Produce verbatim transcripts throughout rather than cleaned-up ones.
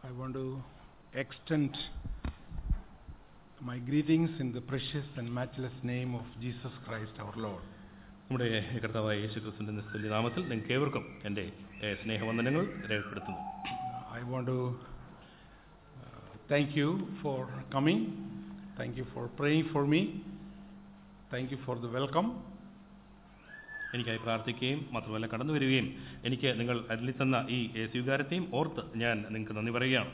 I want to extend my greetings in the precious and matchless name of Jesus Christ our Lord. നമ്മുടെ കർത്താവായ യേശുക്രിസ്തുവിന്റെ നിസ്തുല്യ നാമത്തിൽ നിങ്ങൾക്ക് ഏവർക്കും എൻ്റെ സ്നേഹവന്ദനങ്ങൾ രേഖപ്പെടുത്തുന്നു. I want to uh, thank you for coming. Thank you for praying for me. Thank you for the welcome. എനിക്കായി പ്രാർത്ഥിക്കുകയും മാത്രമല്ല കടന്നു വരികയും എനിക്ക് നിങ്ങൾ അരുളിത്തന്ന ഈ സ്വീകാരത്തെയും ഓർത്ത് ഞാൻ നിങ്ങൾക്ക് നന്ദി പറയുകയാണ്.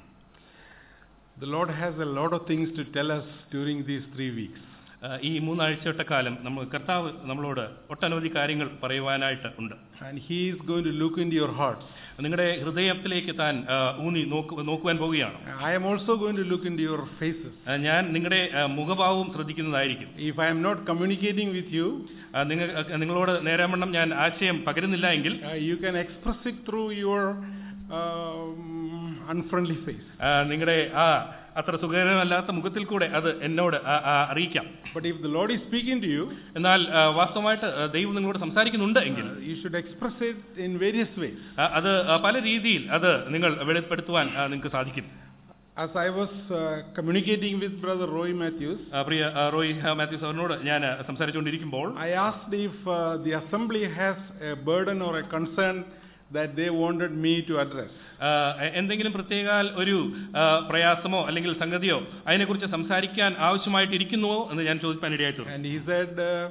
The Lord has a lot of things to tell us during these three weeks. ഈ മൂന്നാഴ്ചയുടെ കാലം നമ്മൾ കർത്താവ് നമ്മളോട് ഒട്ടനവധി കാര്യങ്ങൾ പറയുവാനായിട്ട് ഉണ്ട്. And he is going to look into your hearts. നിങ്ങളുടെ ഹൃദയത്തിലേക്ക് താൻ ഊന്നി നോക്കുവാൻ പോവുകയാണ്. I am also going to look into your faces. ഞാൻ നിങ്ങളുടെ മുഖഭാവവും ശ്രദ്ധിക്കുന്നതായിരിക്കും. If I am not communicating with you, നിങ്ങൾ നിങ്ങളോട് നേരാവണ്ണം ഞാൻ ആശയം പകരുന്നില്ല എങ്കിൽ you can express it through your um, unfriendly face. നിങ്ങളുടെ ആ അത്ര സുഖകരമല്ലാത്ത മുഖത്തിൽ കൂടെ അത് എന്നോട് അറിയിക്കാം. But if the Lord is speaking to you, എന്നാൽ വാസ്തവമായിട്ട് ദൈവം നിങ്ങളോട് സംസാരിക്കുന്നുണ്ട് എങ്കിൽ you should express it in various ways. അത് പല രീതിയിൽ അത് നിങ്ങൾ വെളിപ്പെടുത്തുവാൻ നിങ്ങൾക്ക് സാധിക്കും. As I was uh, communicating with Brother Roy Matthews, പ്രിയ റോയ് മാത്യൂസ് അവരോട് ഞാൻ സംസാരിച്ചുകൊണ്ടിരിക്കുമ്പോൾ I asked if uh, the assembly has a burden or a concern that they wanted me to address. എന്തെങ്കിലും പ്രത്യേക ഒരു പ്രയാസമോ അല്ലെങ്കിൽ സംഗതിയോ അതിനെക്കുറിച്ച് സംസാരിക്കാൻ ആവശ്യമായിട്ടിരിക്കുന്നുവോ എന്ന് ഞാൻ ചോദിക്കാൻ ഇടയായിട്ടുണ്ട്. And he said uh,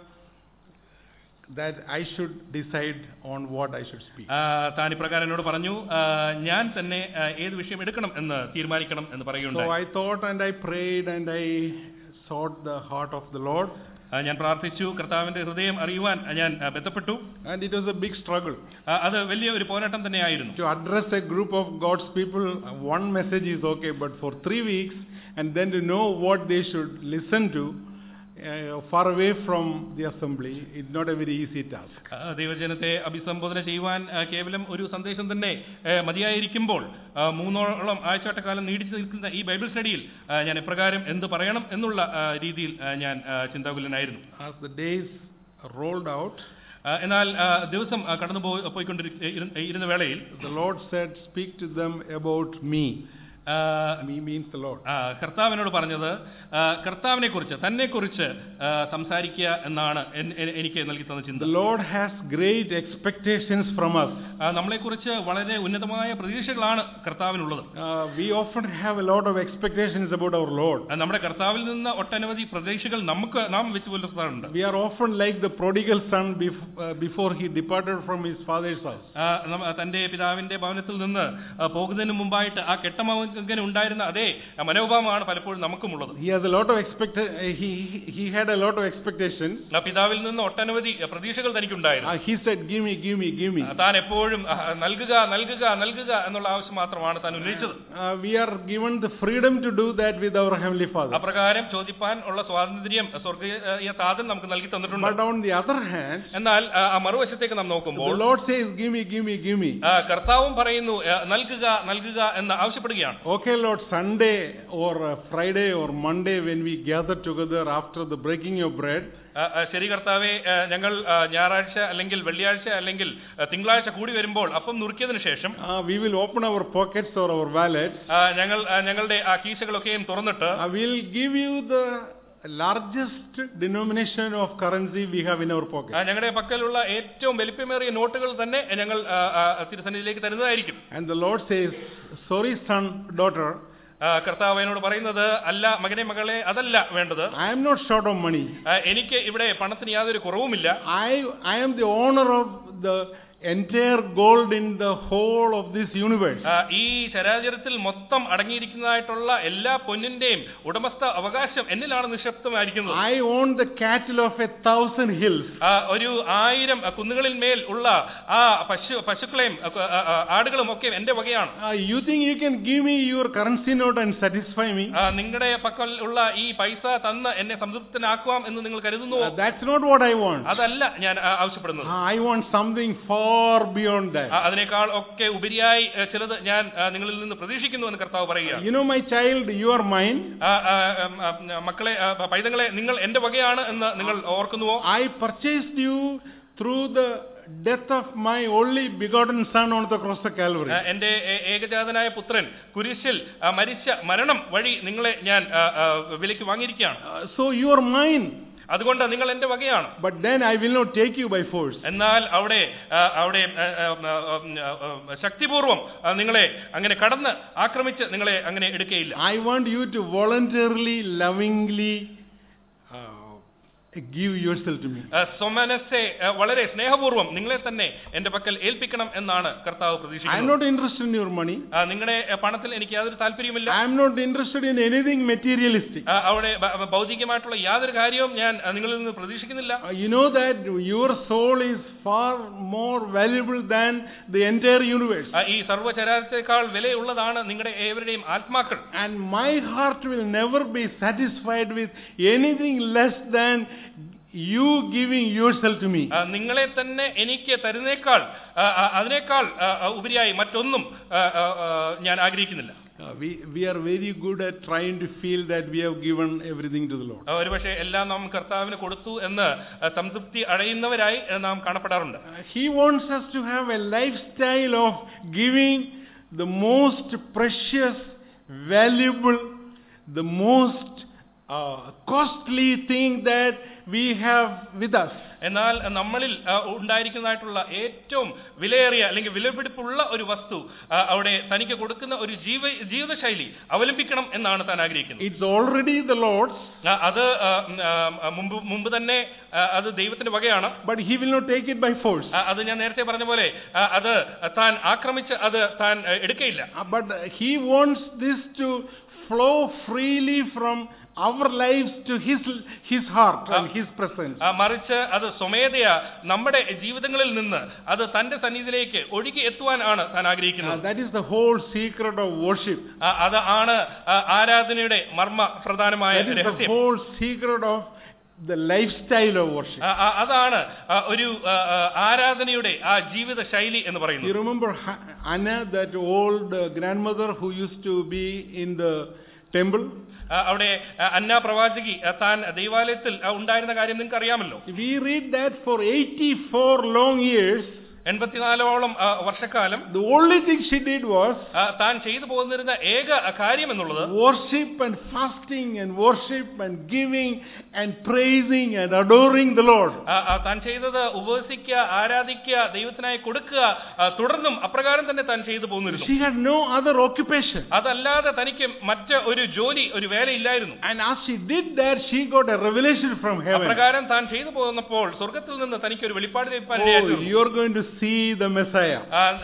that I should decide on what I should speak. താൻ ഇപ്രകാരം എന്നോട് പറഞ്ഞു ഞാൻ തന്നെ ഏത് വിഷയം എടുക്കണം എന്ന് തീരുമാനിക്കണം എന്ന് പറയുകയുണ്ടായി. So I thought and I prayed and I sought the heart of the Lord. ഞാൻ പ്രാർത്ഥിച്ചു, കർത്താവിന്റെ ഹൃദയം അറിയുവാൻ ഞാൻ ബന്ധപ്പെട്ടു. And it was a big struggle. അത് വലിയ ഒരു പോരാട്ടം തന്നെയായിരുന്നു. To address a group of God's people, one message is okay, but for three weeks and then to know what they should listen to uh, far away from the assembly, it's not a very easy task. ദൈവജനത്തെ അഭിസംബോധന ചെയ്യുവാൻ കേവലം ഒരു സന്ദേശം തന്നെ മതിയായിരിക്കുമ്പോൾ മൂന്നോളം ആഴ്ചവട്ടക്കാലം നീടിച്ചു നിൽക്കുന്ന ഈ Bible സ്റ്റഡിയിൽ ഞാൻ എപ്രകാരം എന്ത് പറയണം എന്നുള്ള രീതിയിൽ ഞാൻ ചിന്താകുലനായിരുന്നു. As the days rolled out, എന്നാൽ ദിവസം കടന്നു പോയിക്കൊണ്ടിരുന്ന വേളയിൽ the Lord said, speak to them about me. Me means the Lord. കർത്താവിനോട് പറഞ്ഞത് കർത്താവിനെ കുറിച്ച് തന്നെ കുറിച്ച് സംസാരിക്കുക എന്നാണ് എനിക്ക് നൽകി തന്ന ചിന്ത. The Lord has great expectations from us. നമ്മളെ കുറിച്ച് വളരെ ഉന്നതമായ പ്രതീക്ഷകളാണ് കർത്താവിനുള്ളത്. We often have a lot of expectations about our Lord. നമ്മുടെ കർത്താവിൽ നിന്ന് ഒട്ടനവധി പ്രതീക്ഷകൾ നമുക്ക് നാം വെച്ച് പുലർത്താറുണ്ട്. We are often like the prodigal son before he departed from his father's house. തന്റെ പിതാവിന്റെ ഭവനത്തിൽ നിന്ന് പോകുന്നതിന് മുമ്പായിട്ട് ആ കെട്ടമ ഉണ്ടായിരുന്ന അതേ മനോഭാവമാണ് പലപ്പോഴും നമുക്കുമുള്ളത്. He has a lot of expect he he had a lot of expectations. പിതാവിൽ നിന്ന് ഒട്ടനവധി പ്രതീക്ഷകൾ തനിക്കുണ്ടായിരുന്നു. He said, give me, give me, give me. താൻ എപ്പോഴും നൽകുക നൽകുക നൽകുക എന്നുള്ള ആവശ്യം മാത്രമാണ് താൻ ഉന്നയിച്ചത്. We are given the freedom to do that with our heavenly Father. അപ്രകാരം ചോദിപ്പാൻ ഉള്ള സ്വാതന്ത്ര്യം സ്വർഗ്ഗീയ താതൻ നമുക്ക് നൽകി തന്നിട്ടുണ്ട്. But on the other hand, എന്നാൽ ആ മറുവശത്തേക്ക് നാം നോക്കുമ്പോൾ the Lord says, give me, give me, give me. കർത്താവും പറയുന്നു നൽകുക നൽകുക എന്ന് ആവശ്യപ്പെടുകയാണ്. Okay, Lord, Sunday or uh, Friday or Monday when we gather together after the breaking of bread, ശരി കർത്താവേ, ഞങ്ങൾ ഞായറാഴ്ച അല്ലെങ്കിൽ വെള്ളിയാഴ്ച അല്ലെങ്കിൽ തിങ്കളാഴ്ച കൂടി വരുമ്പോൾ അപ്പം നുറുക്കിയതിനു ശേഷം we will open our pockets or our wallets. ഞങ്ങൾ ഞങ്ങളുടെ ആ കീശകളൊക്കെയും തുറന്നിട്ട് we will give you the largest denomination of currency we have in our pocket. ഞങ്ങളുടെ പക്കലുള്ള ഏറ്റവും വലിപ്പമേറിയ നോട്ടുകൾ തന്നെ ഞങ്ങൾ തിരുസന്നിധിയിലേക്ക് തരുന്നതായിരിക്കും. And the Lord says, sorry son, daughter, കർത്താവ് എന്നോട് പറയുന്നത്, അല്ല മകനെ മകളെ, അതല്ല വേണ്ടത്. I am not short of money. എനിക്ക് ഇവിടെ പണത്തിന് യാതൊരു കുറവുമില്ല. I I am the owner of the entire gold in the whole of this universe. ഈ ചരാചരത്തിൽ മൊത്തം അടങ്ങിയിരിക്കുന്നതായിട്ടുള്ള എല്ലാ പൊന്നിന്റെയും ഉടമസ്ഥ അവകാശം എന്നിലാണ് നിക്ഷിപ്തമായിരിക്കുന്നത്. I own the cattle of a thousand hills. ഒരു ആയിരം കുന്നുകളിൽ മേൽ ഉള്ള ആ പശു പശുക്കളെയും ആടുകളും ഒക്കെ എന്റെ വകയാണ്. You think you can give me your currency note and satisfy me? നിങ്ങളുടെ പക്കൽ ഉള്ള ഈ പൈസ തന്ന് എന്നെ സംതൃപ്തനാക്കാം എന്ന് നിങ്ങൾ കരുതുന്നുവോ? That's not what I want. അതല്ല ഞാൻ ആവശ്യപ്പെടുന്നത്. I want something far beyond that. അതിനേക്കാൾ ഒക്കെ ഉപരിയായി ചിലത് ഞാൻ നിങ്ങളിൽ നിന്ന് പ്രതീക്ഷിക്കുന്നു എന്ന് കർത്താവ് പറയുക. You know my child, you are mine. മക്കളെ, പൈതങ്ങളെ, നിങ്ങൾ എന്റെ വകയാണ് എന്ന് നിങ്ങൾ ഓർക്കുന്നുവോ? I purchased you through the death of my only begotten son on the cross of Calvary. എന്റെ ഏകജാതനായ പുത്രൻ കുരിശിൽ മരിച്ച മരണം വഴി നിങ്ങളെ ഞാൻ വിലയ്ക്ക് വാങ്ങിയിരിക്കുകയാണ്. So you are mine. അതുകൊണ്ട് നിങ്ങൾ എന്റെ വകയാണ്. But then I will not take you by force. എന്നാൽ അവിടെ അവിടെ ശക്തിപൂർവം നിങ്ങളെ അങ്ങനെ കടന്ന് ആക്രമിച്ച് നിങ്ങളെ അങ്ങനെ എടുക്കുകയില്ല. I want you to voluntarily, lovingly give yourself to me. സ്വമനസ്സെ വളരെ സ്നേഹപൂർവ്വം നിങ്ങളെ തന്നെ എന്റെ പക്കൽ ഏൽപ്പിക്കണം എന്നാണ് കർത്താവ് പ്രതീക്ഷിക്കുന്നത്. I am not interested in your money. നിങ്ങളുടെ പണത്തിൽ എനിക്ക് യാതൊരു താല്പര്യമില്ല. I am not interested in anything materialistic. അവിടെ ഭൗതികമായിട്ടുള്ള യാതൊരു കാര്യവും ഞാൻ നിങ്ങളിൽ നിന്ന് പ്രതീക്ഷിക്കുന്നില്ല. You know that your soul is far more valuable than the entire universe. ഈ സർവ്വചരാചരത്തേക്കാൾ വിലയുള്ളതാണ് നിങ്ങളുടെ ഏവരുടെയും ആത്മാക്കൾ. And my heart will never be satisfied with anything less than you giving yourself to me. നിങ്ങളെ തന്നെ എനിക്ക് തരുന്നേക്കാൾ അതിനേക്കാൾ ഉപരിയായി മറ്റൊന്നും ഞാൻ ആഗ്രഹിക്കുന്നില്ല. We we are very good at trying to feel that we have given everything to the Lord. ഒരുപക്ഷേ എല്ലാം നാം കർത്താവിന് കൊടുത്തു എന്ന് സംതൃപ്തി അടയുന്നവരായി നാം കാണപ്പെടാറുണ്ട്. He wants us to have a lifestyle of giving the most precious, valuable, the most uh, costly thing that we have with us. എന്നാൽ നമ്മളിൽ ഉണ്ടായിരിക്കുന്നതായിട്ടുള്ള ഏറ്റവും വിലയേറിയ അല്ലെങ്കിൽ വിലപിടിപ്പുള്ള ഒരു വസ്തു അവിടെ തനിക്ക് കൊടുക്കുന്ന ഒരു ജീവ ജീവിതശൈലി അവലംബിക്കണം എന്നാണ് താൻ ആഗ്രഹിക്കുന്നത്. It's already the Lord's. അത് മുമ്പ് മുമ്പ് തന്നെ അത് ദൈവത്തിന്റെ വകയാണ്. But he will not take it by force. അത് ഞാൻ നേരത്തെ പറഞ്ഞ പോലെ അത് താൻ ആക്രമിച്ച് അത് താൻ എടുക്കയില്ല. But he wants this to flow freely from our lives to his his heart and his presence. മറിച്ച് അത് സ്വമേധയാ നമ്മുടെ ജീവിതങ്ങളിൽ നിന്ന് അത് തന്റെ സന്നിധിയിലേക്ക് ഒഴുകി എത്തുവാനാണ് താൻ ആഗ്രഹിക്കുന്നത്. That is the whole secret of worship. അത് ആണ് ആരാധനയുടെ മർമ്മ പ്രധാനമായ രഹസ്യം. That is the whole secret of the lifestyle of worship. അതാണ് ഒരു ആരാധനയുടെ ആ ജീവിത ശൈലി എന്ന് പറയുന്നത്. You remember Anna, that old grandmother who used to be in the temple? അവിടെ അന്ന പ്രവാചകി താൻ ദൈവാലയത്തിൽ ഉണ്ടായിരുന്ന കാര്യം നിങ്ങൾക്ക് അറിയാമല്ലോ. We read that for eighty-four long years. എൺപത്തിനാലോളം വർഷക്കാലം the only thing she did was താൻ ചെയ്തു പോന്നിരുന്ന ഏക കാര്യം എന്നുള്ളത് worship and fasting and worship and giving and praising and adoring the Lord. താൻ ചെയ്തത് ഉപവസിക്കുക, ആരാധിക്കുക, ദൈവത്തിനായി കൊടുക്കുക, തുടർന്നും അപ്രകാരം തന്നെ താൻ ചെയ്തു പോന്നിരുന്നു. She had no other occupation. അതല്ലാതെ തനിക്ക് മറ്റ് ഒരു ജോലി, ഒരു വേലയില്ലായിരുന്നു. And as she did that, she got a revelation from heaven. അപ്രകാരം താൻ ചെയ്തു പോന്നപ്പോൾ സ്വർഗ്ഗത്തിൽ നിന്ന് തനിക്ക് ഒരു വെളിപ്പാട് ലഭിക്കാനിടയായി. You are going to see the Messiah.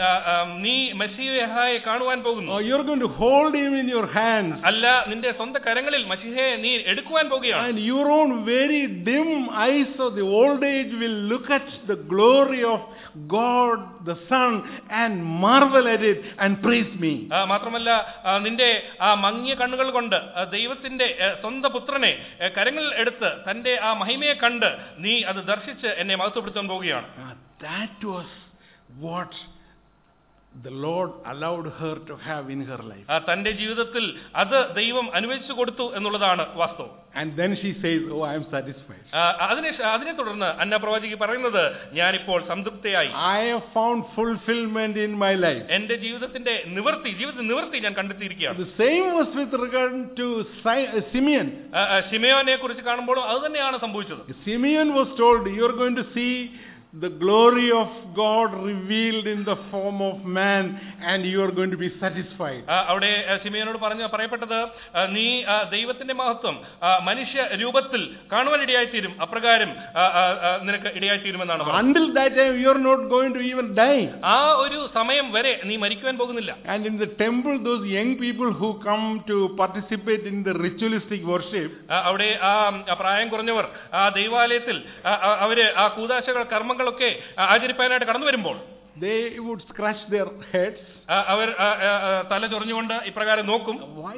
നീ മെസ്സിഹയെ കാണുവാൻ പോകുന്നു. Oh, you are going to hold him in your hands. അല്ല, നിന്റെ സ്വന്തം കരങ്ങളിൽ മെസ്സിഹയെ നീ എടുക്കുവാൻ പോകുകയാണ്. And your own very dim eyes of the old age will look at the glory of God the Son and marvel at it and praise me. മാത്രമല്ല നിന്റെ ആ മങ്ങിയ കണ്ണുകൾ കൊണ്ട് ദൈവത്തിന്റെ സ്വന്തം പുത്രനെ കരങ്ങളിൽ എടുത്ത് തന്റെ ആ മഹിമയെ കണ്ട് നീ അത് ദർശിച്ച് എന്നെ മഹത്വപ്പെടുത്താൻ പോകുകയാണ്. That was what the Lord allowed her to have in her life. തന്റെ ജീവിതത്തിൽ അത് ദൈവം അനുവദിച്ചു കൊടുത്തു എന്നുള്ളതാണ് വാസ്തവം. And then she says, oh, I am satisfied. അതിനെ അതിനെ തുടർന്ന് അന്ന പ്രവാചകി പറയുന്നത്, ഞാനിപ്പോൾ സംതൃപ്തയായി. I have found fulfillment in my life. എന്റെ ജീവിതത്തിന്റെ നിവൃത്തി ജീവിത നിവൃത്തി ഞാൻ കണ്ടെത്തിയിരിക്കുകയാണ്. The same was with regard to Simeon. ശിമയോനെ കുറിച്ച് കാണുമ്പോഴും അത് തന്നെയാണ് സംഭവിച്ചത്. Simeon was told, you are going to see the glory of God revealed in the form of man and you are going to be satisfied. അവിടെ ശിമയോനോട് പറഞ്ഞു പറയപ്പെട്ടത്, നീ ദൈവത്തിന്റെ മഹത്വം മനുഷ്യ രൂപത്തിൽ കാണുവാൻ ഇടയായിത്തീരും, അപ്രകാരം നിനക്ക് ഇടയായിത്തീരുമെന്നാണ്. Until that time you are not going to even die. ആ ഒരു സമയം വരെ നീ മരിക്കുവാൻ പോകുന്നില്ല. And in the temple, those young people who come to participate in the ritualistic worship, അവിടെ ആ പ്രായം കുറഞ്ഞവർ ആ ദൈവാലയത്തിൽ അവര് ആ കൂദാശകൾ കർമ്മങ്ങൾ ഒക്കെ ആചരിപ്പാനായിട്ട് കടന്നു വരുമ്പോൾ they would scratch their heads. അവർ തല ചൊറിഞ്ഞുകൊണ്ട് ഇപ്രകാരം നോക്കും. Why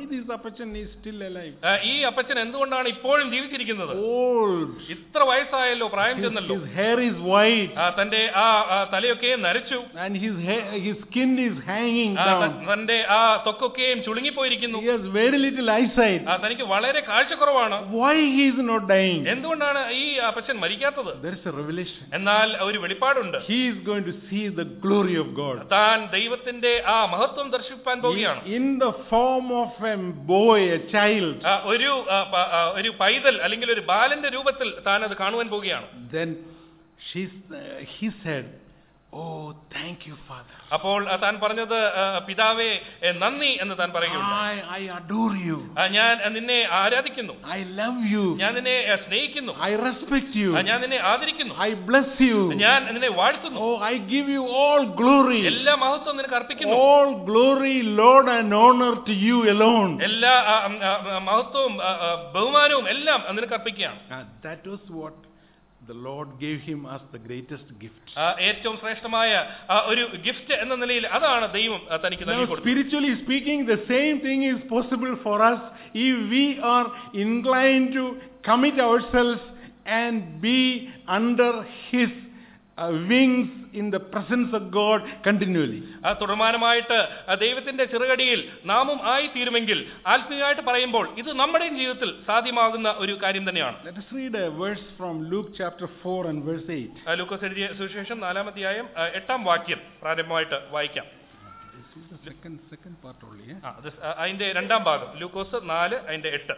this Appachan is still alive? ആ, ഈ അപ്പച്ചൻ എന്തുകൊണ്ടാണ് ഇപ്പോഴും ജീവിച്ചിരിക്കുന്നത്? Old. ഇത്ര വയസ്സായല്ലോ, പ്രായം His, ചെന്നല്ലോ. his hair is white. ആ, തന്റെ ആ ആ തലയൊക്കെ നരച്ചു. And his hair, his skin is hanging ആ, ത- down. തന്റെ ആ ത്വക്കൊക്കെയും ചുളുങ്ങിപ്പോയിരിക്കുന്നു. He has very little eyesight. ആ, തനിക്ക് വളരെ കാഴ്ചക്കുറവാണ്. Why he is not dying? എന്തുകൊണ്ടാണ് ഈ അപ്പച്ചൻ മരിക്കാത്തത്? There is a revelation. എന്നാൽ ഒരു വെളിപ്പാടുണ്ട്. He is going to see the glory of God. താൻ ദൈവത്തിന്റെ ആ മഹത്വം ദർശിപ്പാൻ പോവുകയാണ്. In the form of a boy, a child. ആ, ഒരു ആ, പ- ആ, ഒരു പൈതൽ അല്ലെങ്കിൽ ഒരു ബാലന്റെ രൂപത്തിൽ താൻ അത് കാണുവാൻ പോവുകയാണ്. Then she, uh, he said, "Oh, thank you, Father. അപ്പോൾ ആ, താൻ പറഞ്ഞത് ആ, പിതാവേ എ, നന്ദി എന്ന് താൻ പറയുകയുണ്ടായി. I, I adore you. ആ, ഞാൻ നിന്നെ ആരാധിക്കുന്നു, I love you. ഞാൻ നിന്നെ ആ, സ്നേഹിക്കുന്നു, I respect you. ആ, ഞാൻ നിന്നെ ആദരിക്കുന്നു, I bless you. ഞാൻ നിന്നെ വാഴ്ത്തുന്നു, Oh, I give you all glory. എല്ലാ മഹത്വം നിനക്ക് അർപ്പിക്കുന്നു, All glory, Lord, and honor to you alone." എല്ലാ ആ, ആ, ആ, മഹത്വവും ആ, ആ, ബഹുമാനവും എല്ലാം നിനക്ക് അർപ്പിക്കുകയാണ്. And that was what the Lord gave him as the greatest gift. ആ, ഏറ്റവും ശ്രേഷ്ഠമായ ആ, ഒരു ഗിഫ്റ്റ് എന്ന നിലയിൽ അതാണ് ദൈവം ആ, തനിക്ക് നൽകി Now, കൊടുത്തത്. spiritually speaking, the same thing is possible for us if we are inclined to commit ourselves and be under His uh, wings in the presence of God continually. ആ, തുടർമാനമായിട്ട് ആ, ദൈവത്തിന്റെ ചെറുകടിയിൽ നാമും ആയി തീരുമെങ്കിൽ ആത്മീയമായിട്ട് പറയുമ്പോൾ ഇത് നമ്മുടെയും ജീവിതത്തിൽ സാധ്യമാകുന്ന ഒരു കാര്യം തന്നെയാണ്. Let us read a verse from Luke chapter four and verse eight. ആ, ലൂക്കോസ് എഴുതിയ സുവിശേഷം നാലാം അധ്യായം ആ, എട്ടാം വാക്യം പ്രാരംഭമായിട്ട് വായിക്കാം. This is the second second part only. Eh? ആ, അത് ആ, അതിന്റെ രണ്ടാം ഭാഗം ലൂക്കോസ് നാല് അതിന്റെ എട്ട്.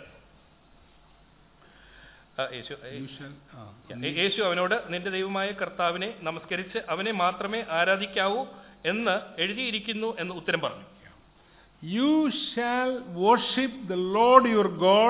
ആ, യേശു You shall. ah, യേ- യേശു അവനോട് നിന്റെ ദൈവമായ കർത്താവിനെ നമസ്കരിച്ച് അവനെ മാത്രമേ ആരാധിക്കാവൂ എന്ന് എഴുതിയിരിക്കുന്നു എന്ന് ഉത്തരം പറഞ്ഞു. You shall worship the Lord your God,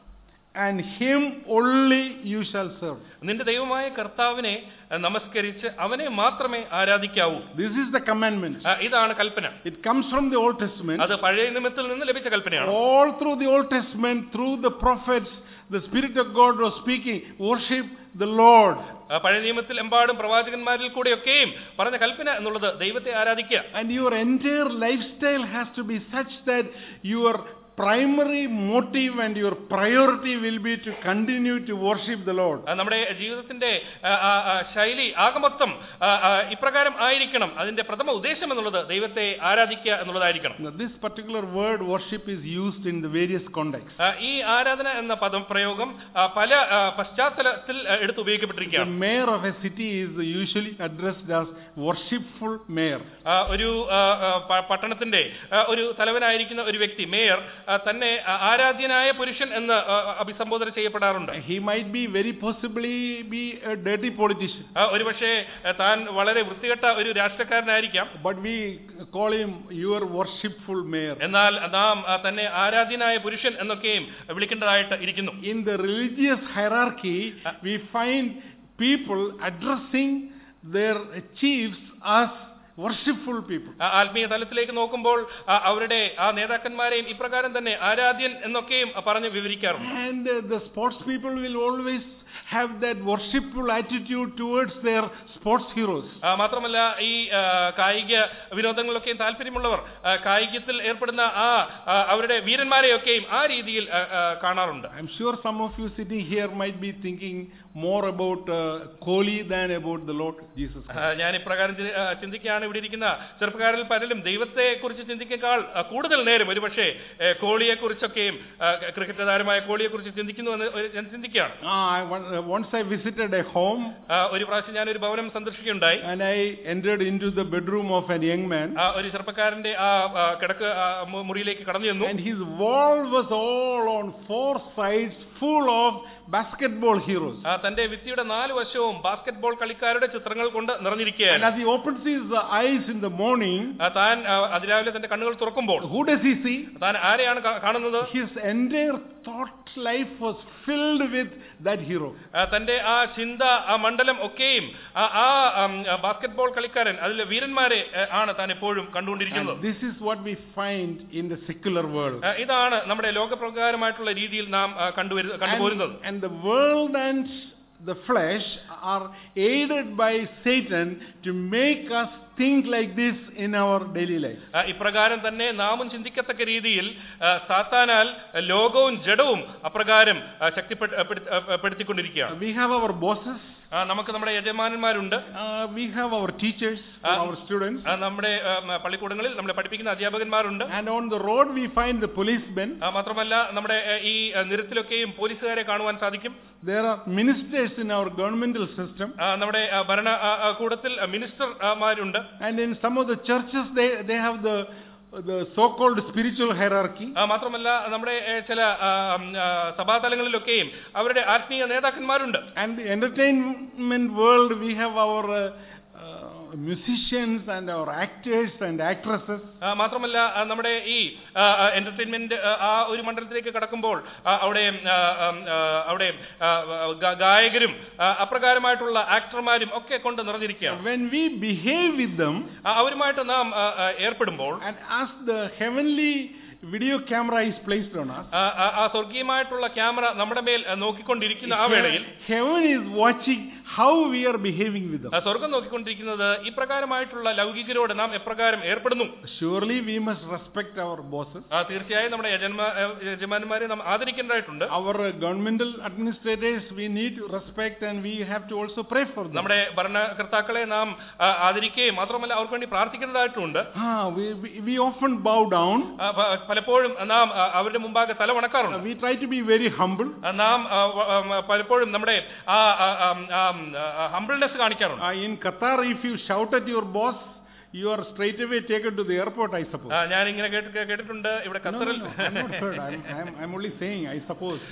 and Him only you shall serve. നിന്റെ ദൈവമായ കർത്താവിനെ ആ, നമസ്കരിച്ച് അവനെ മാത്രമേ ആരാധിക്കാവൂ. This is the commandment. ആ, ഇതാണ് കൽപ്പന. It comes from the Old Testament. അത് പഴയ നിയമത്തിൽ നിന്ന് ലഭിച്ച കൽപ്പനയാണ്. All through the Old Testament, through the prophets, the Spirit of God was speaking, worship the Lord. ആ, പഴയ നിയമത്തിൽ എമ്പാടും പ്രവാചകന്മാരിൽ കൂടെയൊക്കെയും പറഞ്ഞ കൽപ്പന എന്നുള്ളത് ദൈവത്തെ ആരാധിക്കുക. And your entire lifestyle has to be such that your primary motive and your priority will be to continue to worship the Lord. ആ, നമ്മുടെ ജീവിതത്തിന്റെ ആ, ആ, ആ, ശൈലി ആകമൊത്തം ആ, ആ, ഇപ്രകാരം ആയിരിക്കണം. അതിന്റെ പ്രഥമ ഉദ്ദേശം എന്നുള്ളത് ദൈവത്തെ ആരാധിക്കുക എന്നുള്ളതായിരിക്കണം. Now, this particular word worship is used in the various contexts. ആ, ഈ ആരാധന എന്ന പദം പ്രയോഗം ആ, പല ആ, പശ്ചാത്തലത്തിൽ ആ, എടുത്ത് The ഉപയോഗിക്കപ്പെട്ടിരിക്കുകയാണ്. mayor of a city is usually addressed as worshipful mayor. ആ, ഒരു ആ, ആ, പ- പട്ടണത്തിന്റെ ആ, ഒരു തലവനായിരിക്കുന്ന ഒരു വ്യക്തി മേയർ ആ, തന്നെ ആ, ആരാധ്യനായ പുരുഷൻ എന്ന് ആ, അഭിസംബോധന ചെയ്യപ്പെടാറുണ്ട്. He might be very possibly be a dirty politician, ആ, ഒരുപക്ഷെ ആ, താൻ വളരെ വൃത്തികെട്ട ഒരു രാഷ്ട്രീയക്കാരനായിരിക്കാം. but we call him your worshipful mayor. എന്നാൽ നാം ആ, തന്നെ ആരാധ്യനായ പുരുഷൻ എന്നൊക്കെയും വിളിക്കേണ്ടതായിട്ട് ഇരിക്കുന്നു. In the religious hierarchy, we find people addressing their chiefs as worshipful people. ആ, ആത്മീയ തലത്തിലേക്ക് നോക്കുമ്പോൾ ആ, അവരുടെ ആ നേതാക്കന്മാരെയും ഇപ്രകാരം തന്നെ ആരാധ്യൻ എന്നൊക്കെയും പറഞ്ഞ് വിവരിക്കാറുണ്ട്. And uh, the sports people will always have that worshipful attitude towards their sports heroes. ആ, മാത്രമല്ല ഈ ആ, കായിക വിനോദങ്ങളിലൊക്കെയും താല്പര്യമുള്ളവർ ആ, കായികത്തിൽ ഏർപ്പെടുന്ന ആ ആ, അവരുടെ വീരന്മാരെയൊക്കെയും ആ രീതിയിൽ ആ, ആ, കാണാറുണ്ട്. I'm sure some of you sitting here might be thinking more about uh, Kohli than about the Lord Jesus ആ, Christ. ഞാൻ ഇപ്രകാരം ചി- ആ, ചിന്തിക്കുകയാണ് ഇവിടെ ഇരിക്കുന്ന ചെറുപ്പക്കാരിൽ പലരും ദൈവത്തെ കുറിച്ച് ചിന്തിക്കേക്കാൾ ആ, കൂടുതൽ നേരം ഒരുപക്ഷെ കോഹ്ലിയെ കുറിച്ചൊക്കെയും ക്രിക്കറ്റ് താരമായ കോഹ്ലിയെ കുറിച്ച് ചിന്തിക്കുന്നു എന്ന് ഒരു- ഞാൻ ചിന്തിക്കുകയാണ്. Ah, I, one- uh, once I visited a home ആ, ഒരു പ്രാവശ്യം ഞാൻ ഒരു ഭവനം സന്ദർശിക്കുകയുണ്ടായി. and I entered into the bedroom of a young man, ആ, ഒരു ചെറുപ്പക്കാരന്റെ ആ ആ, കിടക്ക് ആ, മു- മുറിയിലേക്ക് കടന്നു ചെന്നു. and his wall was all on four sides full of basketball heroes. ആ, തന്റെ ഭിത്തിയുടെ നാല് വശവും ബാസ്കറ്റ്ബോൾ കളിക്കാരുടെ ചിത്രങ്ങൾ കൊണ്ട് And നിറഞ്ഞിരിക്കുകയാണ്. as he opens his uh, eyes in the morning, ആ, താൻ ആ, അതിരാവിലെ തന്റെ കണ്ണുകൾ തുറക്കുമ്പോൾ who does he see? താൻ ആരെയാണ് കാ- കാണുന്നത്? His entire thought life was filled with that hero. ആ, തന്റെ ആ ചിന്ത ആ മണ്ഡലം ഒക്കെയും ആ ആ, ഉം, ആ, ബാസ്കറ്റ്ബോൾ കളിക്കാരൻ അതിലെ വീരന്മാരെ ആ, ആണ് താൻ എപ്പോഴും കണ്ടുകൊണ്ടിരിക്കുന്നത്. And this is what we find in the secular world. ആ, ഇതാണ് നമ്മുടെ ലോകപ്രകാരമായിട്ടുള്ള രീതിയിൽ നാം ആ, കണ്ടുവരു കണ്ടുപോരുന്നത്. And, and the world and the flesh are aided by Satan to make us think like this in our daily life. ഇപ്രകാരം തന്നെ നാമും ചിന്തിക്കത്തക്ക രീതിയിൽ സാത്താനാൽ ലോകവും ജഡവും അപ്രകാരം ശക്തിപ്പെടുത്തിക്കൊണ്ടിരിക്കുകയാണ്. We have our bosses. നമുക്ക് നമ്മുടെ യജമാനന്മാരുണ്ട്. We have our teachers, our students. നമ്മുടെ പള്ളിക്കൂടങ്ങളിൽ നമ്മളെ പഠിപ്പിക്കുന്ന അധ്യാപകന്മാരുണ്ട്. And on the road we find the policemen. മാത്രമല്ല നമ്മുടെ ഈ നിരത്തിലൊക്കെയും പോലീസുകാരെ കാണുവാൻ സാധിക്കും. There are ministers in our governmental system. നമ്മുടെ ഭരണകൂടത്തിൽ മിനിസ്റ്റർമാരുണ്ട്. And in some of the churches they they have the the so called spiritual hierarchy. മാത്രമല്ല നമ്മുടെ ചില സഭാതലങ്ങളിലൊക്കെയും അവരുടെ ആത്മീയ നേതാക്കന്മാരുണ്ട്. And the entertainment world we have our uh, musicians and our actors and actresses. മാത്രമല്ല നമ്മുടെ ഈ entertainment ആ ഒരു മണ്ഡലത്തിലേക്ക് കടക്കുമ്പോൾ അവിടെ അവിടെ ഗായകരും അപ്രകാരമായിട്ടുള്ള ആക്ടർമാരും ഒക്കെ കൊണ്ട് നിറഞ്ഞിരിക്കുകയാണ്. When we behave with them, അവരുമായിട്ട് നാം ഏർപ്പെടുമ്പോൾ, and as the heavenly video camera is placed on us, ആ സ്വർഗീയമായിട്ടുള്ള ക്യാമറ നമ്മുടെ മേൽ നോക്കിക്കൊണ്ടിരിക്കുന്ന ആ വേളയിൽ heaven is watching how we are behaving with them. സ്വർഗം നോക്കിക്കൊണ്ടിരിക്കുന്നത് ഇപ്രകാരമായിട്ടുള്ള ലൗകികരോട് നാം എപ്രകാരം ഏർപ്പെടുന്നു. Surely we must respect our bosses. തീർച്ചയായും നമ്മുടെ യജമാനന്മാരെ നാം ആദരിക്കേണ്ടതായിട്ടുണ്ട്. Our governmental administrators we need to respect and we have to also pray for them. നമ്മുടെ ഭരണകർത്താക്കളെ നാം ആദരിക്കുകയും മാത്രമല്ല അവർക്ക് വേണ്ടി പ്രാർത്ഥിക്കേണ്ടതായിട്ടുണ്ട്. we we often bow down. പലപ്പോഴും നാം അവരുടെ മുമ്പാകെ തല വണക്കാറുണ്ട്. We try to be very humble. നാം പലപ്പോഴും നമ്മുടെ ഹംബിൾനെസ് കാണിക്കാറുണ്ട്. In Qatar, if you shout at your boss, you are straight away taken to the airport, I suppose. ഞാൻ ഇങ്ങനെ കേട്ടിട്ടുണ്ട് ഇവിടെ ഖത്തറിൽ. I'm not heard. I'm, I'm, I'm only saying, I suppose.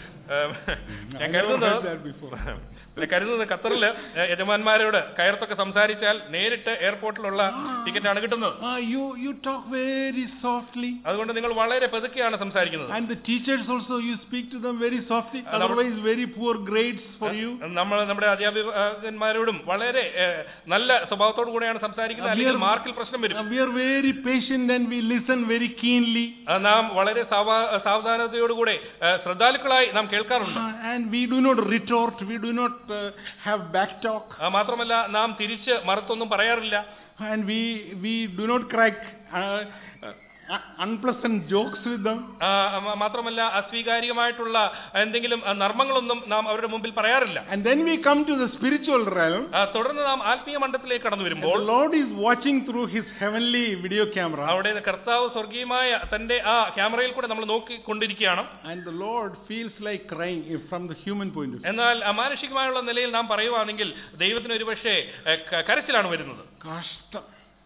ഞാൻ കരുതുന്നത് കരുതുന്നത് ഖത്തറില് യജമാന്മാരോട് കയർത്തൊക്കെ സംസാരിച്ചാൽ നേരിട്ട് എയർപോർട്ടിലുള്ള ടിക്കറ്റ് ആണ് കിട്ടുന്നത്. You you talk very softly. അതുകൊണ്ട് നിങ്ങൾ വളരെ പതുക്കെയാണ് സംസാരിക്കുന്നത്. And the teachers also, you speak to them very softly. Otherwise, very poor grades for you. നമ്മൾ നമ്മുടെ അധ്യാപകന്മാരോടും വളരെ നല്ല സ്വഭാവത്തോടു കൂടെയാണ് സംസാരിക്കുന്നത്. അല്ലെങ്കിൽ മാർക്കിൽ പ്രശ്നം വരും. We are very patient and we listen very keenly. നാം വളരെ സാവധാനതയോടുകൂടെ ശ്രദ്ധാലുക്കളായി നാം കേൾക്കാറുണ്ട്. And we do not retort. We do not uh, have back talk. മാത്രമല്ല നാം തിരിച്ച് മറുത്തൊന്നും പറയാറില്ല. And we we do not crack uh, unpleasant jokes with them. മാത്രമല്ല അസ്വീകാര്യമായിട്ടുള്ള എന്തെങ്കിലും നർമ്മങ്ങളൊന്നും നാം അവരുടെ മുമ്പിൽ പറയാറില്ല. And then we come to the spiritual realm. തുടർന്ന് നാം ആത്മീയ മണ്ഡലത്തിലേക്ക് കടന്നു വരുമ്പോൾ, the Lord is watching through his heavenly video camera. അവിടെ കർത്താവ് സ്വർഗീയമായ തന്റെ ആ ക്യാമറയിൽ കൂടെ നമ്മൾ നോക്കിക്കൊണ്ടിരിക്കുകയാണ്. And the Lord feels like crying from the human point of view. എന്നാൽ അമാനുഷികമായുള്ള നിലയിൽ നാം പറയുവാണെങ്കിൽ ദൈവത്തിന് ഒരുപക്ഷെ കരച്ചിലാണ് വരുന്നത്. കഷ്ടം,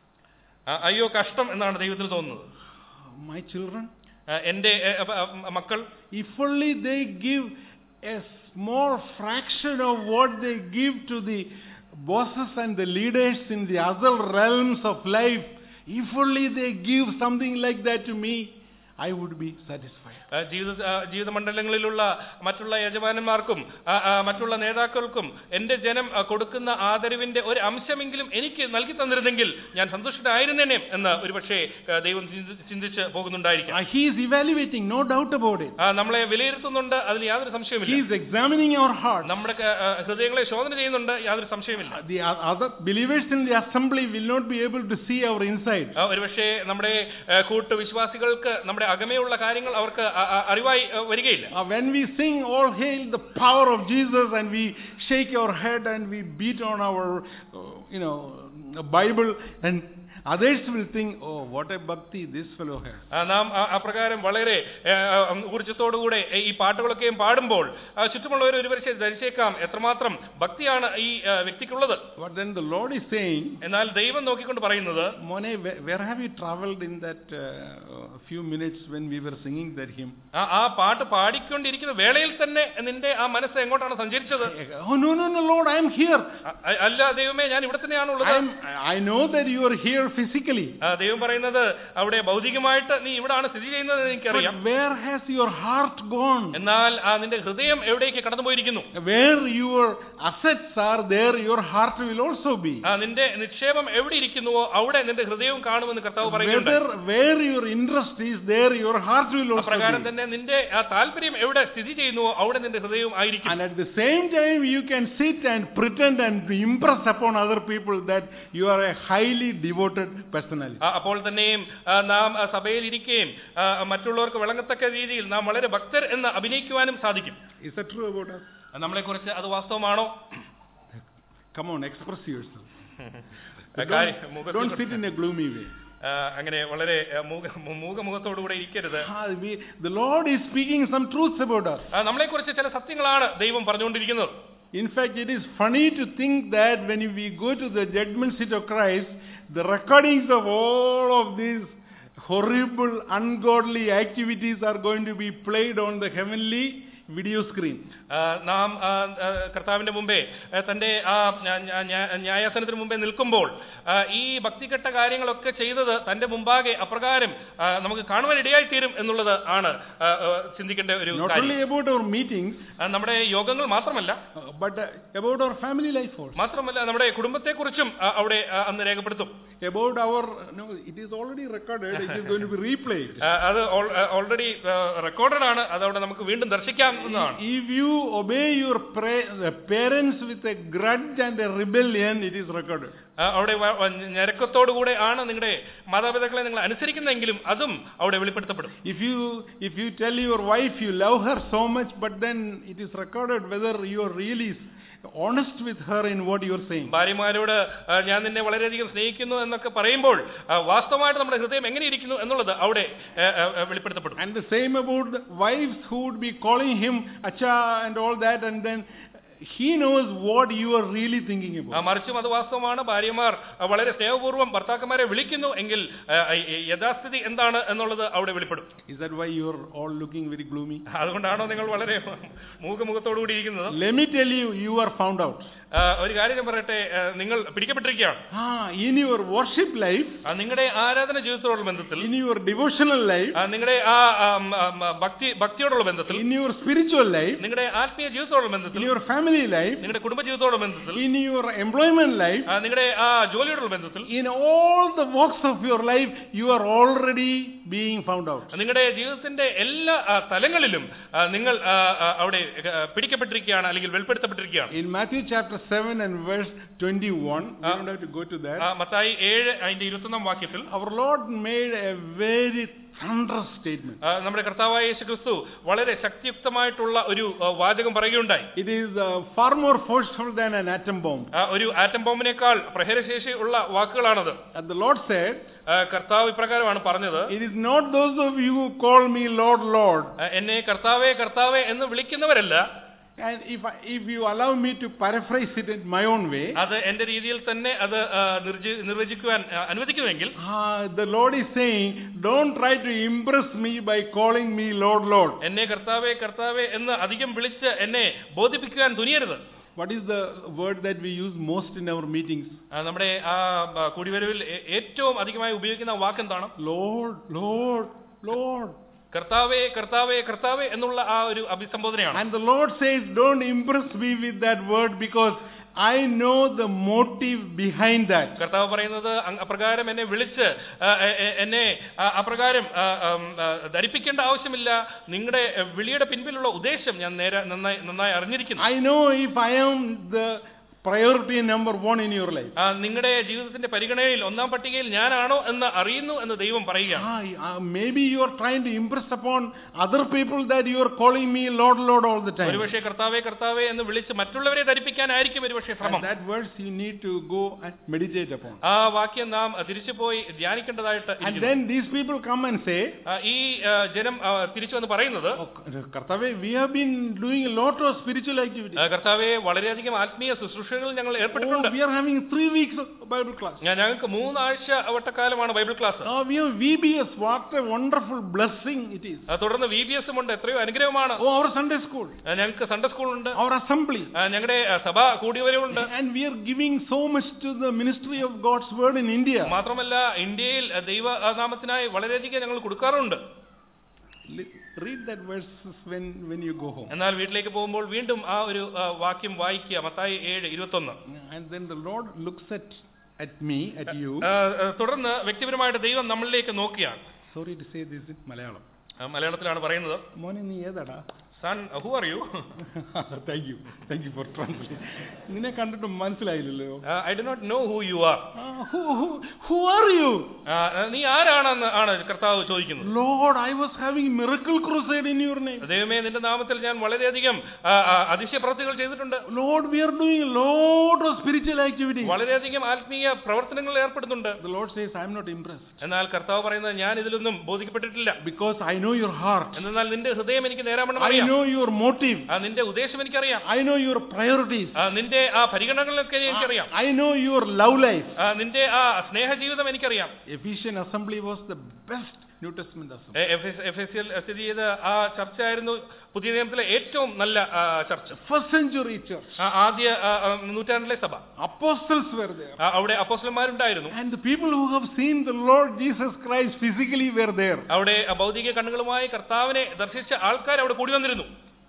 അയ്യോ കഷ്ടം എന്നാണ് ദൈവത്തിന് തോന്നുന്നത്. My children, എൻ്റെ മക്കൾ, if only they give a small fraction of what they give to the bosses and the leaders in the other realms of life, if only they give something like that to me, I would be satisfied. ജീവിത ജീവിത മണ്ഡലങ്ങളിലുള്ള മറ്റുള്ള യജമാനന്മാർക്കും മറ്റുള്ള നേതാക്കൾക്കും എന്റെ ജനം കൊടുക്കുന്ന ആദരവിന്റെ ഒരു അംശമെങ്കിലും എനിക്ക് നൽകി തന്നിരുന്നെങ്കിൽ ഞാൻ സന്തുഷ്ടനായിരുന്നേനെ എന്ന് ഒരുപക്ഷെ ദൈവം ചിന്തിച്ച് പോകുന്നുണ്ടായിരിക്കും. He is evaluating, no doubt about it. നമ്മളെ വിലയിരുത്തുന്നുണ്ട്, അതിൽ യാതൊരു സംശയവുമില്ല. He is examining our heart. നമ്മുടെ ഹൃദയങ്ങളെ ശോധന ചെയ്യുന്നുണ്ട്, യാതൊരു സംശയവുമില്ല. The other believers in the assembly will not be able to see our inside. ഒരുപക്ഷെ നമ്മുടെ കൂട്ടു വിശ്വാസികൾക്ക് നമ്മുടെ അകമയുള്ള കാര്യങ്ങൾ അവർക്ക് അറിവായി വരികയില്ല. When we sing all hail the power of Jesus and we shake our head and we beat on our uh, you know Bible, and others will think, oh, what a bhakti this fellow has. നാം അപ്രകാരം വളരെ ഊർജ്ജത്തോടുകൂടെ ഈ പാട്ടുകളൊക്കെയും പാടുമ്പോൾ ചുറ്റുമുള്ളവർ ഒരുപക്ഷെ ധരിച്ചേക്കാം എത്രമാത്രം ഭക്തിയാണ് ഈ വ്യക്തിക്കുള്ളത്. But then the Lord is saying, എന്നാൽ ദൈവം നോക്കിക്കൊണ്ട് പറയുന്നത്, Mone, where have you traveled in that uh, few minutes when we were singing that hymn? ആ പാട്ട് പാടിക്കൊണ്ടിരിക്കുന്ന വേളയിൽ തന്നെ നിന്റെ ആ മനസ്സ് എങ്ങോട്ടാണ് സഞ്ചരിച്ചത്? Oh no no no Lord, I am here. അല്ല ദൈവമേ, ഞാൻ ഇവിടെ തന്നെയാണുള്ളത്. I know that you are here physically. ദൈവം പറയുന്നത് അവിടെ ഭൗതികമായിട്ട് നീ ഇവിടാണ് സ്ഥിതി ചെയ്യുന്നത് എനിക്കറിയാം. But where has your heart gone? എന്നാൽ നിന്റെ ഹൃദയം എവിടേക്ക് കടന്നുപോയിരിക്കുന്നു? Where your assets are, there your heart will also be. നിന്റെ നിക്ഷേപം എവിടെ ഇരിക്കുന്നുവോ അവിടെ നിന്റെ ഹൃദയവും കാണുമെന്ന് കർത്താവ് പറയുന്നുണ്ട്. Where your interest is, there your heart will also be. അപ്രകാരം തന്നെ നിന്റെ താല്പര്യം എവിടെ സ്ഥിതി ചെയ്യുന്നുവോ അവിടെ നിന്റെ ഹൃദയവും ആയിരിക്കും. And at the same time you can sit and pretend and impress upon other people that you are a highly devoted personality. അപ്പോൾ തന്നെയും നാം സഭയിൽ ഇരിക്കുകയും മറ്റുള്ളവർക്ക് വിളങ്ങത്തക്ക രീതിയിൽ നാം വളരെ ഭക്തർ എന്ന് അഭിനയിക്കുവാനും സാധിക്കും. Is that true about us? നമ്മളെ കുറിച്ച് അത് വാസ്തവമാണോ? Come on, express yourself. don't, don't sit in a gloomy way. അങ്ങനെ വളരെ മൂകമുഖത്തോടുകൂടെ ഇരിക്കരുത്. The Lord is speaking some truths about us. നമ്മളെ കുറിച്ച് ചില സത്യങ്ങളാണ് ദൈവം പറഞ്ഞുകൊണ്ടിരിക്കുന്നത്. In fact, it is funny to think that when we go to the judgment seat of Christ, the recordings of all of these horrible, ungodly activities are going to be played on the heavenly video screen. നാം കർത്താവിന്റെ മുമ്പേ തന്റെ ആ ന്യായാസനത്തിന് മുമ്പേ നിൽക്കുമ്പോൾ ഈ ഭക്തികെട്ട കാര്യങ്ങളൊക്കെ ചെയ്തത് തന്റെ മുമ്പാകെ അപ്രകാരം നമുക്ക് കാണുവാൻ ഇടയായി തീരും എന്നുള്ളത് ആണ് ചിന്തിക്കേണ്ട ഒരു കാര്യം. Not only about our meetings, നമ്മുടെ യോഗങ്ങൾ മാത്രമല്ല, but about our family life also. മാത്രമല്ല നമ്മുടെ കുടുംബത്തെ കുറിച്ചും അവിടെ അന്ന് രേഖപ്പെടുത്തും. About our no, it is already recorded. It is going to be replayed. അത് ഓൾറെഡി റെക്കോർഡഡ് ആണ്. അതവിടെ നമുക്ക് വീണ്ടും ദർശിക്കാം. If you obey your parents with a grudge and a rebellion, it is recorded. അവിടെ ഞരക്കത്തോടുകൂടെ ആണ് നിങ്ങളുടെ മാതാപിതാക്കളെ നിങ്ങൾ അനുസരിക്കുന്നതെങ്കിലും അതും അവിടെ വെളിപ്പെടുത്തപ്പെടും. If you if you tell your wife you love her so much, but then it is recorded whether you are really honest with her in what you are saying. ഭാര്യമാരോട് ഞാൻ നിന്നെ വളരെയധികം സ്നേഹിക്കുന്നു എന്നൊക്കെ പറയുമ്പോൾ വാസ്തവമായിട്ട് നമ്മുടെ ഹൃദയം എങ്ങനെ ഇരിക്കുന്നു എന്നുള്ളത് അവിടെ വെളിപ്പെടുത്തപ്പെടും. And the same about the wives who would be calling him acha and all that, and then he knows what you are really thinking about. മറിച്ചും അത് വാസ്തവമാണ്. ഭാര്യമാർ വളരെ സ്നേഹപൂർവ്വം ഭർത്താക്കന്മാരെ വിളിക്കുന്നു എങ്കിൽ യഥാസ്ഥിതി എന്താണ് എന്നുള്ളത് അവിടെ വെളിപ്പെടും. Is that why you are all looking very gloomy? അതുകൊണ്ടാണോ നിങ്ങൾ വളരെ മൂകമുഖത്തോടുകൂടി ഇരിക്കുന്നത്? Let me tell you, you are found out. ഒരു കാര്യം ഞാൻ പറയട്ടെ, നിങ്ങൾ പിടിക്കപ്പെട്ടിരിക്കുകയാണ്. In your worship life, നിങ്ങളുടെ ആരാധന ജീവിതത്തോടുള്ള ബന്ധത്തിൽ, in your devotional life, നിങ്ങളുടെ ആ ഭക്തി ഭക്തിയോടുള്ള ബന്ധത്തിൽ, in your spiritual life, നിങ്ങളുടെ ആത്മീയ ജീവിതത്തോടുള്ള ബന്ധത്തിൽ, in your family life, നിങ്ങളുടെ കുടുംബ ജീവിതത്തോടുള്ള ബന്ധത്തിൽ, in your employment life, നിങ്ങളുടെ ആ ജോലിയോടുള്ള ബന്ധത്തിൽ, in all the walks of your life, you are already being found out. നിങ്ങളുടെ ജീവിതത്തിന്റെ എല്ലാ തലങ്ങളിലും നിങ്ങൾ അവിടെ പിടിക്കപ്പെട്ടിരിക്കുകയാണ്, അല്ലെങ്കിൽ വെളിപ്പെടുത്തപ്പെട്ടിരിക്കുകയാണ്. In Matthew chapter seven and verse twenty-one, we don't have to go to that. Mathai ഏഴ് അതിന്റെ ഇരുപത്തൊന്നാം വാക്യത്തിൽ our Lord made a very thunderous statement. നമ്മുടെ കർത്താവായ യേശുക്രിസ്തു വളരെ ശക്തിയുക്തമായിട്ടുള്ള ഒരു വാചകം പറയുകയുണ്ടായി. It is uh, far more forceful than an atom bomb. ഒരു ആറ്റം ബോംബിനേക്കാൾ പ്രഹരശേഷി ഉള്ള വാക്കുകളാണത്. And the Lord said, കർത്താവ് ഇപ്രകാരമാണ് പറഞ്ഞത്, it is not those of you who call me Lord, Lord. എന്നെ കർത്താവേ കർത്താവേ എന്ന് വിളിക്കുന്നവരല്ല. And if I, if you allow me to paraphrase it in my own way, അത് എന്റെ രീതിയിൽ തന്നെ അത് നിർവചിക്കുവാൻ അനുവദിക്കുമെങ്കിൽ, the Lord is saying, don't try to impress me by calling me Lord, Lord. എന്നെ കർത്താവേ കർത്താവേ എന്ന് അധികം വിളിച്ച് എന്നെ ബോധിപ്പിക്കുവാൻ തുനിയരുത്. What is the word that we use most in our meetings? നമ്മുടെ ആ കൂടിവരവിൽ ഏറ്റവും അധികമായി ഉപയോഗിക്കുന്ന വാക്ക് എന്താണ്? Lord, Lord, Lord. കർത്താവേ കർത്താവേ കർത്താവേ എന്നുള്ള ആ ഒരു അഭിസംബോധനയാണ്. And the Lord says, don't impress me with that word because I know the motive behind that. കർത്താവ് പറയുന്നത് അപ്രകാരം എന്നെ വിളിച്ച് എന്നെ അപ്രകാരം ധരിപ്പിക്കേണ്ട ആവശ്യമില്ല. നിങ്ങളുടെ വിളിയുടെ പിൻപിലുള്ള ഉദ്ദേശം ഞാൻ നേരെ നന്നായി നന്നായി അറിഞ്ഞിരിക്കുന്നു. I know if I am the priority number one in your life. നിങ്ങളുടെ ജീവിതത്തിന്റെ പരിഗണനയിൽ ഒന്നാം പട്ടികയിൽ ഞാനാണോ എന്ന് അറിയുന്നു എന്ന് ദൈവം പറയുകയാണ്. Maybe you are trying to impress upon other people that you are calling me Lord, Lord all the time. ഒരുപക്ഷേ കർത്താവേ കർത്താവേ എന്ന് വിളിച്ച് മറ്റുള്ളവരെ ധരിപ്പിക്കാനായിരിക്കും ഒരുപക്ഷേ ശ്രമം. That words you need to go and meditate upon. ആ വാക്യം നാം തിരിച്ചു പോയി ധ്യാനിക്കേണ്ടതായിട്ട്. And then these people come and say, ഈ ജനം തിരിച്ചു വന്ന് പറയുന്നത്, കർത്താവേ we have been doing a lot of spiritual activities. കർത്താവേ വളരെയധികം ആത്മീയ ശുശ്രൂഷ ശുശ്രൂഷകളിൽ ഞങ്ങൾ ഏർപ്പെട്ടിട്ടുണ്ട്. We are having three weeks of Bible class. ഞങ്ങൾക്ക് മൂന്നാഴ്ച വട്ടക്കാലമാണ് Bible class. Oh, we have V B S. What a wonderful blessing it is. തുടർന്ന് V B എസും ഉണ്ട്. എത്രയോ അനുഗ്രഹമാണ്. Oh, our Sunday school. ഞങ്ങൾക്ക് സൺഡേ സ്കൂൾ ഉണ്ട്. Our assembly. ഞങ്ങളുടെ സഭ കൂടിവരവുണ്ട്. And we are giving so much to the ministry of God's word in India. മാത്രമല്ല ഇന്ത്യയിൽ ദൈവനാമത്തിനായി വളരെയധികം ഞങ്ങൾ കൊടുക്കാറുണ്ട്. Read that verses when when you go home. എന്നാൽ വീട്ടിലേക്ക് പോകുമ്പോൾ വീണ്ടും ആ ഒരു വാക്യം വായിക്കുക. മത്തായി ഏഴ് ഇരുപത്തൊന്ന്. And then the Lord looks at at me, at you. തുടർന്ന് വ്യക്തിപരമായിട്ട് ദൈവം നമ്മളിലേക്ക് നോക്കിയാണ്. Sorry to say this in Malayalam. മലയാളത്തിലാണ് പറയുന്നത്. മോനെ നീ ഏതാടാ? Son, who are you? Thank you. Thank you for translating. നിന്നെ കണ്ടിട്ട് മനസ്സിലായില്ലല്ലോ. I do not know who you are. Who who who are you? നീ ആരാണെന്ന് ആണ് കർത്താവ് ചോദിക്കുന്നത്. Lord, I was having miracle crusade in your name. ദൈവമേ നിന്റെ നാമത്തിൽ ഞാൻ വളരെയധികം അതിശയ പ്രവൃത്തികൾ ചെയ്തിട്ടുണ്ട്. Lord, we are doing a lot of spiritual activities. വളരെയധികം ആത്മീയ പ്രവർത്തനങ്ങളിൽ ഏർപ്പെടുന്നുണ്ട്. The Lord says, I am not impressed. എന്നാൽ കർത്താവ് പറയുന്നത് ഞാൻ ഇതിലൊന്നും ബോധിക്കപ്പെട്ടിട്ടില്ല. Because I know your heart. എന്നാൽ നിന്റെ ഹൃദയം എനിക്ക് നേരാവണ്ണം അറിയാം. I know your motive. നിന്റെ ഉദ്ദേശം എനിക്കറിയാം. I know your priorities. നിന്റെ ആ പരിഗണനകളൊക്കെ എനിക്കറിയാം. I know your love life. നിന്റെ ആ സ്നേഹ ജീവിതം എനിക്കറിയാം. Ephesian assembly was the best New Testament assembly. എഫെസ്യയിൽ സ്ഥിതി ചെയ്ത ആ ചർച്ച ആയിരുന്നു പുതിയ നിയമത്തിലെ ഏറ്റവും നല്ല ചർച്ച. First century church. ആദ്യ നൂറ്റാണ്ടിലെ സഭ. Apostles were there. അവിടെ അപ്പോസ്തലന്മാരുണ്ടായിരുന്നു. And the people who have seen the Lord Jesus Christ physically were there. അവിടെ ഭൗതിക കണ്ണുകളുമായി കർത്താവിനെ ദർശിച്ച ആൾക്കാർ അവിടെ കൂടി വന്നിരുന്നു.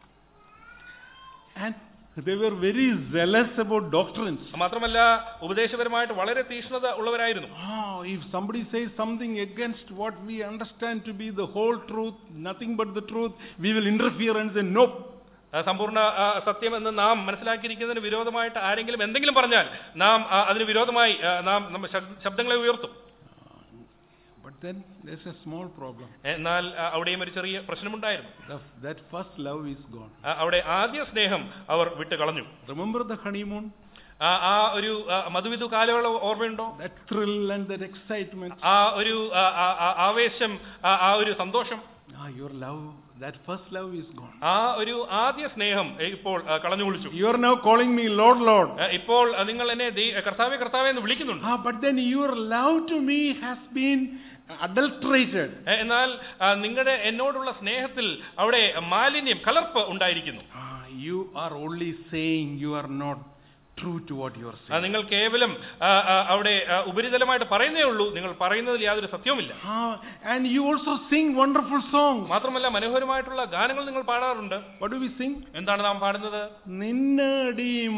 And they were very zealous about doctrines. മാത്രമല്ല ഉപദേശപരമായിട്ട് വളരെ തീക്ഷ്ണത ഉള്ളവരായിരുന്നു. Oh, if somebody says something against what we understand to be the whole truth, nothing but the truth, we will interfere and say nope. സമ്പൂർണ്ണ സത്യം എന്ന് നാം മനസ്സിലാക്കിയിരിക്കുന്നതിന് വിരോധമായിട്ട് ആരെങ്കിലും എന്തെങ്കിലും പറഞ്ഞാൽ നാം അതിന് വിരോധമായി നാം നമ്മുടെ ശബ്ദങ്ങളെ ഉയർത്തും. But then there's a small problem. എന്നാൽ അവിടെയും ഒരു ചെറിയ പ്രശ്നമുണ്ടായിരുന്നു. That first love is gone. അവിടെ ആദ്യ സ്നേഹം അവർ വിട്ട് കളഞ്ഞു. Remember the honeymoon? ആ ഒരു മധുവിധു കാലയളവ് ഓർമ്മയുണ്ടോ? That thrill and that excitement. ആ ഒരു ആവേശം, ആ ഒരു സന്തോഷം. Ah, your love, that first love is gone. ആ ഒരു ആദ്യ സ്നേഹം ഇപ്പോൾ കളഞ്ഞു കുളിച്ചു. You are now calling me Lord, Lord. ഇപ്പോൾ നിങ്ങൾ എന്നെ കർത്താവേ കർത്താവേ എന്ന് വിളിക്കുന്നുണ്ട്. Ah, but then your love to me has been adulterated. എന്നാൽ നിങ്ങളുടെ എന്നോടുള്ള സ്നേഹത്തിൽ അവിടെ മാലിന്യം, കലർപ്പ് ഉണ്ടായിരിക്കുന്നു. You are only saying, you are not true to what you are saying. നിങ്ങൾ കേവലം അവിടെ ഉപരിതലമായിട്ട് പറയുന്നേ ഉള്ളൂ, നിങ്ങൾ പറയുന്നതിൽ യാതൊരു സത്യവുമില്ല. And you also sing wonderful songs. മാത്രമല്ല മനോഹരമായിട്ടുള്ള ഗാനങ്ങൾ നിങ്ങൾ പാടാറുണ്ട്. What do we sing? എന്താണ് നാം പാടുന്നത്? നിന്നടിമ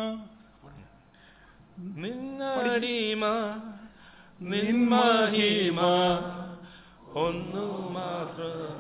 നിന്നടിമ നിന്മഹിമ ഒന്നു മാത്രം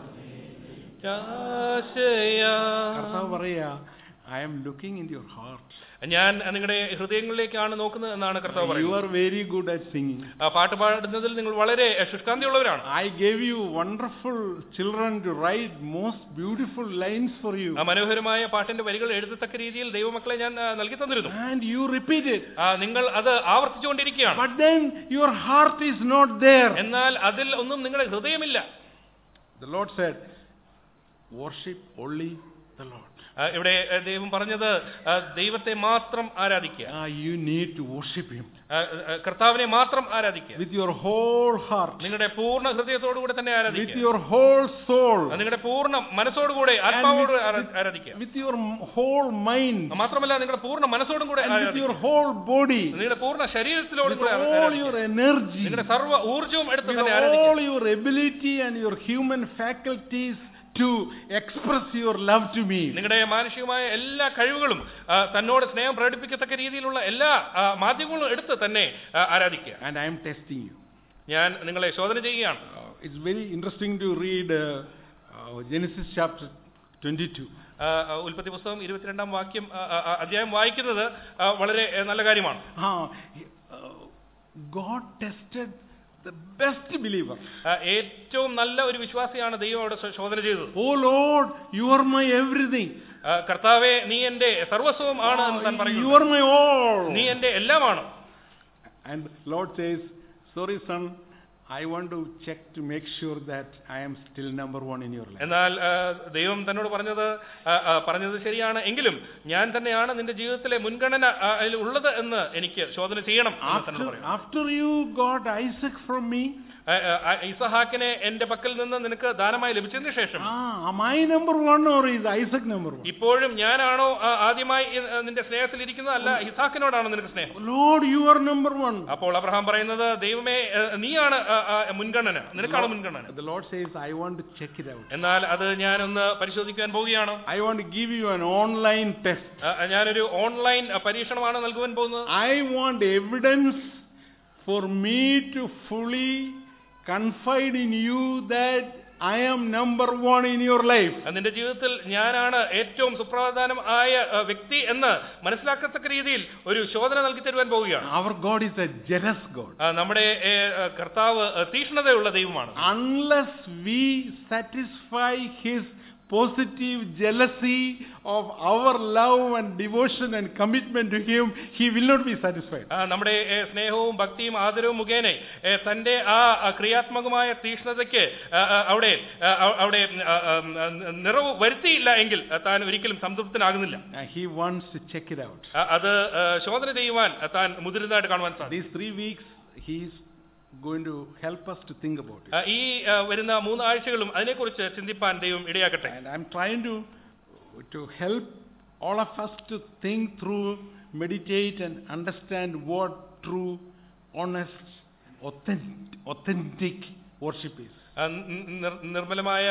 കർത്താവ് പറയാ, I am looking into your heart. ഞാൻ നിങ്ങളുടെ ഹൃദയങ്ങളിലേക്കാണ് നോക്കുന്നത് എന്നാണ് കർത്താവ് പറയുന്നത്. You are very good at singing. പാട്ട് പാടുന്നതിൽ നിങ്ങൾ വളരെ ശുഷ്കാന്തിയുള്ളവരാണ്. I gave you wonderful children to write most beautiful lines for you. മനോഹരമായ പാട്ടിന്റെ വരികൾ എഴുതത്തക്ക രീതിയിൽ ദൈവമക്കളെ ഞാൻ നൽകി തന്നിരുന്നു. And you repeat it. നിങ്ങൾ അത് ആവർത്തിച്ചുകൊണ്ടിരിക്കുകയാണ്. But then your heart is not there. എന്നാൽ അതിൽ ഒന്നും നിങ്ങളുടെ ഹൃദയമില്ല. The Lord said, worship only the Lord. ഇവിടെ ദൈവം പറഞ്ഞത് ദൈവത്തെ മാത്രം ആരാധിക്കുക. You need to worship him. കർത്താവിനെ മാത്രം ആരാധിക്കുക. With your whole heart. നിങ്ങളുടെ പൂർണ്ണ ഹൃദയത്തോടുകൂടെ തന്നെ ആരാധിക്കുക. With your whole soul. നിങ്ങളുടെ പൂർണ്ണ മനസ്സോടുകൂടെ ആത്മാവോട് ആരാധിക്കുക. With your whole mind. മാത്രമല്ല നിങ്ങളുടെ പൂർണ്ണ മനസ്സോടും കൂടെ ആരാധിക്കുക. With your whole body. നിങ്ങളുടെ പൂർണ്ണ ശരീരത്തിലോടും കൂടെ ആരാധിക്കുക. All your energy. നിങ്ങളുടെ സർവ്വ ഊർജ്ജവും എടുത്ത് തന്നെ ആരാധിക്കുക. All your ability and your human faculties to express your love to me. നിങ്ങളുടെ മാനുഷികമായ എല്ലാ കഴിവുകളും തന്നോട് സ്നേഹം പ്രകടിപ്പിക്കത്തക്ക രീതിയിലുള്ള എല്ലാ മാധ്യമങ്ങളും എടുത്ത് തന്നെ ആരാധിക്കുക. And I am testing you. ഞാൻ നിങ്ങളെ ശോധന ചെയ്യുകയാണ്. It's very interesting to read uh, uh, Genesis chapter twenty-two. ഉൽപ്പത്തി പുസ്തകം ഇരുപത്തിരണ്ടാം വാക്യം അധ്യായം വായിക്കുന്നത് വളരെ നല്ല കാര്യമാണ്. God tested the best believer. ഏറ്റവും നല്ല ഒരു വിശ്വാസിയാണ് ദൈവം അവിടെ ശോധന ചെയ്തത്. Oh Lord, you are my everything. കർത്താവേ നീ എൻ്റെ സർവസ്വം ആണ് എന്ന് താൻ പറയുന്നു. You are my all. നീ എൻ്റെ എല്ലാമാണ്. And Lord says, sorry son, I want to check to make sure that I am still number one in your life. എന്നാൽ ദൈവം തന്നോട് പറഞ്ഞത് പറഞ്ഞത് ശരിയാണ് എങ്കിലും ഞാൻ തന്നെയാണ് നിന്റെ ജീവിതത്തിലെ മുൻഗണന ഉള്ളത് എന്ന് എനിക്ക് ശോധന ചെയ്യണം. After you got Isaac from me, ഇസഹാക്കിനെ എന്റെ പക്കൽ നിന്ന് നിനക്ക് ദാനമായി ലഭിച്ചതിന് ശേഷം am I number one or is Isaac number one? ഇപ്പോഴും ഞാനാണോ ആദ്യമായി നിന്റെ സ്നേഹത്തിൽ ഇരിക്കുന്നത്, അല്ല ഇസാക്കിനോടാണോ നിനക്ക് സ്നേഹം? Lord, you are number one. അപ്പോൾ അബ്രഹാം പറയുന്നത്, ദൈവമേ നീയാണ് മുൻഗണന, നിനക്കാണ് മുൻഗണന. The Lord says, I want to check it out. എന്നാൽ അത് ഞാൻ ഒന്ന് പരിശോധിക്കാൻ പോവുകയാണ്. I want to give you an online test. ഞാനൊരു ഓൺലൈൻ പരീക്ഷണമാണ് നൽകുവാൻ പോകുന്നത്. I want evidence for me to fully confide in you that I am number one in your life. നിന്റെ ജീവിതത്തിൽ ഞാനാണ് ഏറ്റവും സുപ്രധാനം ആയ വ്യക്തി എന്ന് മനസ്സിലാക്കത്തക്ക രീതിയിൽ ഒരു ശോധന നൽകി തരുവാൻ പോവുകയാണ്. Our God is a jealous God. നമ്മുടെ കർത്താവ് തീക്ഷ്ണതയുള്ള ദൈവമാണ്. Unless we satisfy His positive jealousy of our love and devotion and commitment to Him, He will not be satisfied. നമ്മുടെ സ്നേഹവും ഭക്തിയും ആദരവും മുഖേന തന്റെ ആ ക്രിയാത്മകമായ തീക്ഷ്ണതയ്ക്ക് അവിടെ അവിടെ നിറവ് വരുത്തിയില്ല എങ്കിൽ താൻ ഒരിക്കലും സംതൃപ്തനാകുന്നില്ല. He wants to check it out. അത് ശോധന ചെയ്യുവാൻ താൻ മുതിരുന്നതായിട്ട് കാണുവാൻ സാധിക്കും. These three weeks He is going to help us to think about it. ഈ വരുന്ന മൂന്ന് ആഴ്ചകളും അതിനെക്കുറിച്ച് ചിന്തിപ്പാൻ ദൈവം ഇടയാക്കട്ടെ. And I'm trying to to help all of us to think through, meditate and understand what true, honest, authentic, authentic worship is. നിർമ്മലമായ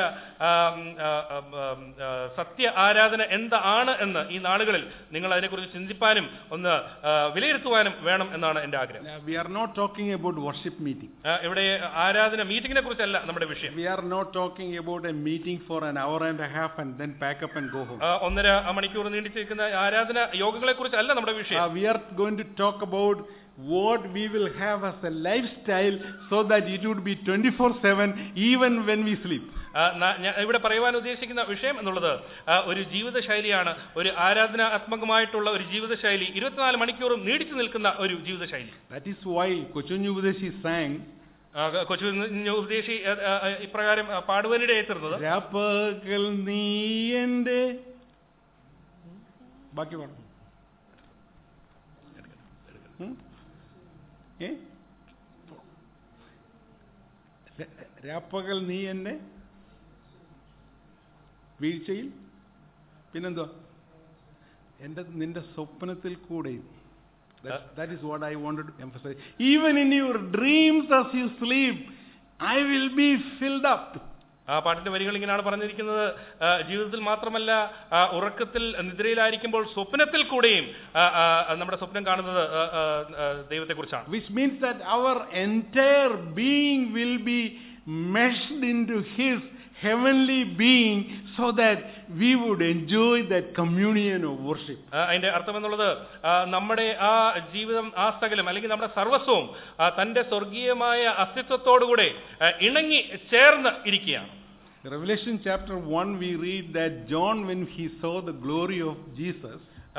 സത്യ ആരാധന എന്താണ് എന്ന് ഈ നാളുകളിൽ നിങ്ങൾ അതിനെക്കുറിച്ച് ചിന്തിപ്പാനും ഒന്ന് വിലയിരുത്തുവാനും വേണം എന്നാണ് എന്റെ ആഗ്രഹം. We are not talking about worship meeting. ഇവിടെ ആരാധന മീറ്റിംഗിനെ കുറിച്ചല്ല നമ്മുടെ വിഷയം. We are not talking about a meeting for an hour and a half and then pack up and go home. ഒന്നര മണിക്കൂർ നീണ്ടിരിക്കുന്ന ആരാധന യോഗങ്ങളെ കുറിച്ചല്ല നമ്മുടെ വിഷയം. We are going to talk about what we will have as a lifestyle so that it would be twenty-four seven even when we sleep. ഇവിടെ പറയുവാൻ ഉദ്ദേശിക്കുന്ന വിഷയം എന്നുള്ളത് ഒരു ജീവിത ശൈലിയാണ്, ഒരു ആരാധനാത്മകമായിട്ടുള്ള ഒരു ജീവിത ശൈലി, ഇരുപത്തിനാല് മണിക്കൂറും നീടിച്ചു നിൽക്കുന്ന ഒരു ജീവിത ശൈലി. That is why Kochunyu Udeshi sang, കൊച്ചുഞ്ഞു ഉപദേശി ഇപ്രകാരം പാടുവാനിടയായി തീർന്നത്, രാപ്പകൽ നീ എൻ്റെ ബാക്കി പാടും രാപ്പകൽ നീ എന്നെ വീഴ്ചയിൽ പിന്നെന്തുവാ എൻ്റെ നിന്റെ സ്വപ്നത്തിൽ കൂടെയും. That is what I wanted to emphasize. Even in your dreams as you sleep, I will be filled up. ആ പാട്ടിന്റെ വരികൾ ഇങ്ങനെയാണ് പറഞ്ഞിരിക്കുന്നത്, ജീവിതത്തിൽ മാത്രമല്ല ഉറക്കത്തിൽ നിദ്രയിലായിരിക്കുമ്പോൾ സ്വപ്നത്തിൽ കൂടെയും നമ്മുടെ സ്വപ്നം കാണുന്നത് ദൈവത്തെ കുറിച്ചാണ്. Which means that our entire being will be meshed into His heavenly being so that we would enjoy that communion of worship. അതിന്റെ അർത്ഥം എന്നുള്ളത് നമ്മുടെ ആ ജീവിതം ആ സകലം അല്ലെങ്കിൽ നമ്മുടെ സർവസ്വവും തന്റെ സ്വർഗീയമായ അസ്തിത്വത്തോടുകൂടെ ഇണങ്ങി ചേർന്ന് ഇരിക്കുകയാണ്. Revelation chapter one, we read that John, when he saw the glory of Jesus,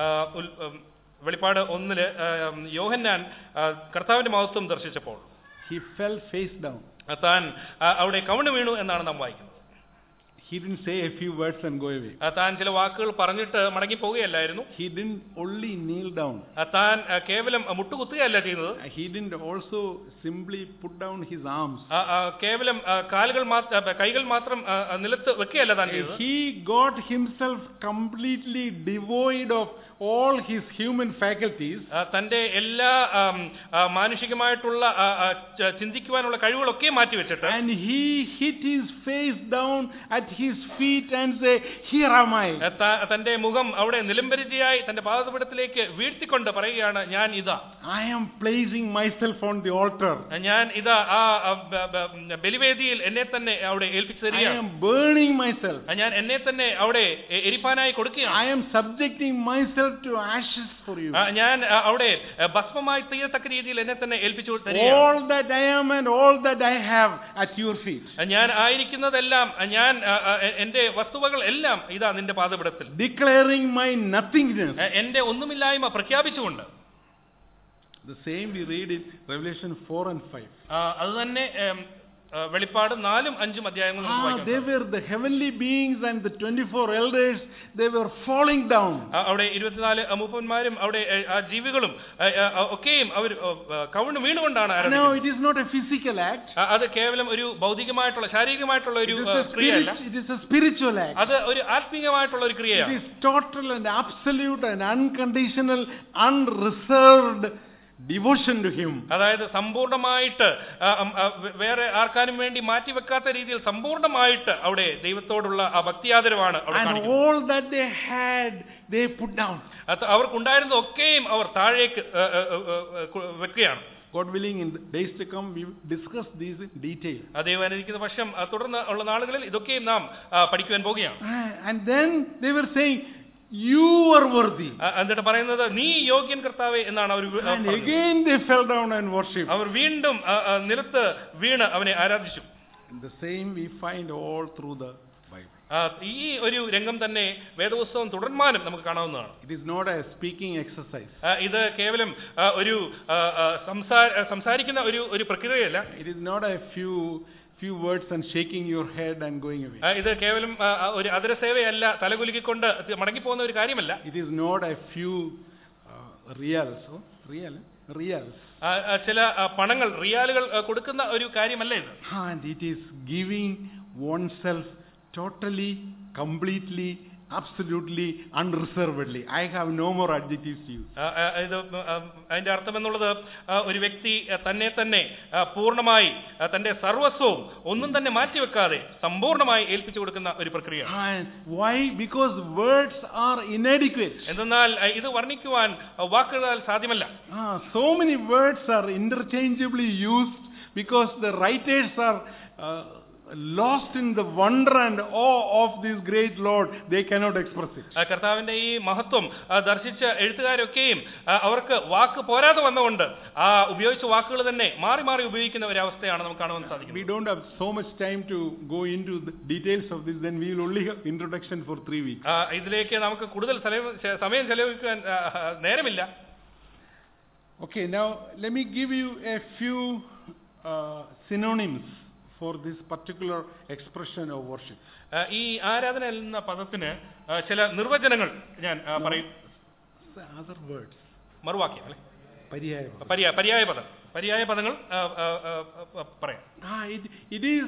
വെളിപ്പാട് ഒന്നില് യോഹന്നാൻ കർത്താവിന്റെ മഹത്വം ദർശിച്ചപ്പോൾ he fell face down. താൻ അവിടെ കവിണ് വീണു എന്നാണ് നാം വായിക്കുന്നത്. He didn't say a few words and go away. താൻ ചില വാക്കുകൾ പറഞ്ഞിട്ട് മടങ്ങി പോവുകയല്ലായിരുന്നു. He didn't only kneel down. താൻ കേവലം മുട്ടുകുത്തുകയല്ല ചെയ്യുന്നത്. He didn't also simply put down his arms. കേവലം കാലുകൾ കൈകൾ മാത്രം നിലത്ത് വെക്കുകയല്ല താൻ ചെയ്തത്. He got himself completely devoid of all his human faculties. തന്റെ എല്ലാ മാനുഷികമായിട്ടുള്ള ചിന്തിക്കുവാനുള്ള കഴിവുകളൊക്കെ മാറ്റിവെച്ചിട്ട് and he hit his face down at his feet and say, here am I. തന്റെ മുഖം അവിടെ നിലംപരിചയായി തന്റെ പാദപീഠത്തിലേക്ക് വീഴ്ത്തിക്കൊണ്ട് പറയുകയാണ്, ഞാൻ ഇതാ. I am placing myself on the altar. ഞാൻ ഇതാ ആ ബലിവേദിയിൽ എന്നെ തന്നെ അവിടെ ഏൽപ്പിച്ചു തരികയാണ്. I am burning myself. ഞാൻ എന്നെ തന്നെ അവിടെ എരിപ്പാനായി കൊടുക്കുകയാണ്. I am subjecting myself to ashes for you. ഞാൻ അവിടെ ഭസ്മമായി തീരത്തക്ക രീതിയിൽ എന്നെ തന്നെ ഏൽപ്പിച്ചു തരികയാണ്. All that I am and all that I have at your feet. ഞാൻ ആയിരിക്കുന്നതെല്ലാം, ഞാൻ എന്റെ വസ്തുവകൾ എല്ലാം ഇതാ നിന്റെ പാദപീഠത്തിൽ. Declaring my nothingness. എന്റെ ഒന്നുമില്ലായ്മ പ്രഖ്യാപിച്ചുകൊണ്ട്. The same we read in Revelation four and five. അത് തന്നെ വെളിപ്പാട് നാലും അഞ്ചും അധ്യായങ്ങൾ നമുക്ക് Ah, വായിക്കാം. they were the heavenly beings and the twenty-four elders. They were falling down. അവിടെ ഇരുപത്തിനാല് മൂപ്പന്മാരും അവിടെ ആ ജീവികളും ഒക്കെയും അവർ കവിണ് വീണുകൊണ്ടാണ് No, ആരാധിക്കുന്നത്. it is not a physical act. അത് കേവലം ഒരു ഭൗതികമായിട്ടുള്ള ശാരീരികമായിട്ടുള്ള ഒരു It is a ക്രിയയല്ല. spirit- it is a spiritual act. അത് ഒരു ആത്മീയമായിട്ടുള്ള ഒരു It ക്രിയയാണ്. is total and absolute and unconditional, unreserved devotion to Him. അതായത് സമ്പൂർണ്ണമായിട്ട് വേറെ ആർക്കാനും വേണ്ടി മാറ്റിവെക്കാത്ത രീതിയിൽ സമ്പൂർണ്ണമായിട്ട് അവിടെ ദൈവത്തോടുള്ള ആ ഭക്തിയാദരവാണ് അവിടെ And കാണിക്കുന്നത്. all that they had, they put down. അവർക്കുണ്ടായിരുന്ന ഒക്കെയും അവർ താഴേക്ക് വെക്കുകയാണ്. God willing, in the days to come, we will discuss these in detail. ദൈവം അനുവദിക്കുന്ന പക്ഷം തുടർന്ന് ഉള്ള നാളുകളിൽ ഇതൊക്കെയും നാം പഠിക്കുവാൻ പോകുകയാണ്. And then they were saying, you are worthy. എന്നിട്ട് പറയുന്നത് നീ യോഗ്യൻ കർത്താവേ എന്നാണ് അവർ. And again they fell down and worshipped. അവർ വീണ്ടും നിലത്ത് വീണ് അവനെ ആരാധിച്ചു. And the same we find all through the Bible. ഈ ഒരു രംഗം തന്നെ വേദപുസ്തകം തുടർമാനം നമുക്ക് കാണാവുന്നതാണ്. It is not a speaking exercise. ഇത് കേവലം ഒരു സംസാരിക്കുന്ന ഒരു ഒരു പ്രക്രിയയല്ല. It is not a few few words and shaking your head and going away. ഇത് കേവലം ഒരു അതരസേവയല്ല, തലകുലുക്കിക്കൊണ്ട് മടങ്ങിപ്പോകുന്ന ഒരു കാര്യമല്ല. It is not a few uh, reals. Oh, real, reals. ചില പണങ്ങൾ റിയാലുകൾ കൊടുക്കുന്ന ഒരു കാര്യമല്ല ഇത്. And it is giving oneself totally, completely, absolutely, unreservedly. I have no more adjectives to use. ഇത് അതിന്റെ അർത്ഥം എന്നുള്ളത് ഒരു വ്യക്തി തന്നെ തന്നെ പൂർണ്ണമായി തന്റെ സർവസ്വവും ഒന്നും തന്നെ മാറ്റിവെക്കാതെ സമ്പൂർണ്ണമായി ഏൽപ്പിച്ചു കൊടുക്കുന്ന ഒരു പ്രക്രിയ. Why? Because words are inadequate. എന്തെന്നാൽ ഇത് വർണ്ണിക്കുവാൻ വാക്കുകളാൽ സാധ്യമല്ല. So many words are interchangeably used because the writers are uh, lost in the wonder and awe of this great Lord. They cannot express it. കർത്താവിന്റെ ഈ മഹത്വം ദർശിച്ച എഴുത്തുകാരൊക്കെയും അവർക്ക് വാക്ക് പോരാതെ വന്നുകൊണ്ട് ആ ഉപയോഗിച്ച വാക്കുകൾ തന്നെ മാറി മാറി ഉപയോഗിക്കുന്ന ഒരു അവസ്ഥയാണ് നമുക്ക് കാണുവാൻ സാധിക്കുന്നത്. We don't have so much time to go into the details of this. Then we will only have introduction for three weeks. ഇതിലേക്ക് നമുക്ക് കൂടുതൽ സമയം ചെലവഴിക്കാൻ നേരമില്ല. Okay, now let me give you a few uh, synonyms for this particular expression of worship. ഈ ആരാധന എന്ന പദത്തിന് ചില നിർവചനങ്ങൾ ഞാൻ പറയും. Other words. മറുവാക്യം അല്ലേ? പര്യായ പര്യായ പര്യായ പദം പര്യായ പദങ്ങൾ പറയാം. It is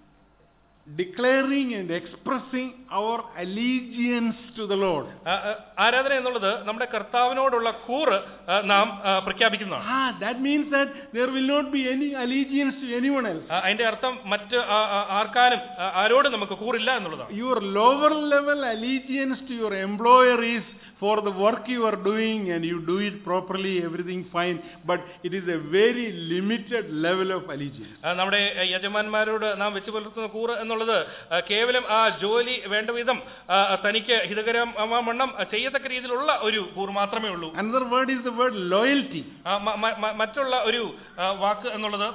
declaring and expressing our allegiance to the Lord. ആരാധന എന്നുള്ളത് നമ്മുടെ കർത്താവിനോടുള്ള കൂറ് നാം പ്രഖ്യാപിക്കുന്നതാണ്. Ah, that means that there will not be any allegiance to anyone else. അതിന്റെ അർത്ഥം മറ്റ് ആർക്കാനും ആരോടും നമുക്ക് കൂറില്ല എന്നുള്ളതാണ്. Your lower level allegiance to your employer is for the work you are doing and you do it properly, everything fine, but it is a very limited level of allegiance. നമ്മുടെ യജമാന്മാരോട് നാം വെച്ച് പുലർത്തുന്ന കൂറ് എന്നുള്ളത് കേവലം ആ ജോലി വേണ്ട വിധം തനിക്ക് ഹിതകരമാവണ്ണം ചെയ്യത്തക്ക രീതിയിലുള്ള ഒരു കൂറ് മാത്രമേ ഉള്ളൂ. Another word is the word loyalty. മറ്റുള്ള ഒരു വാക്ക് എന്നുള്ളത്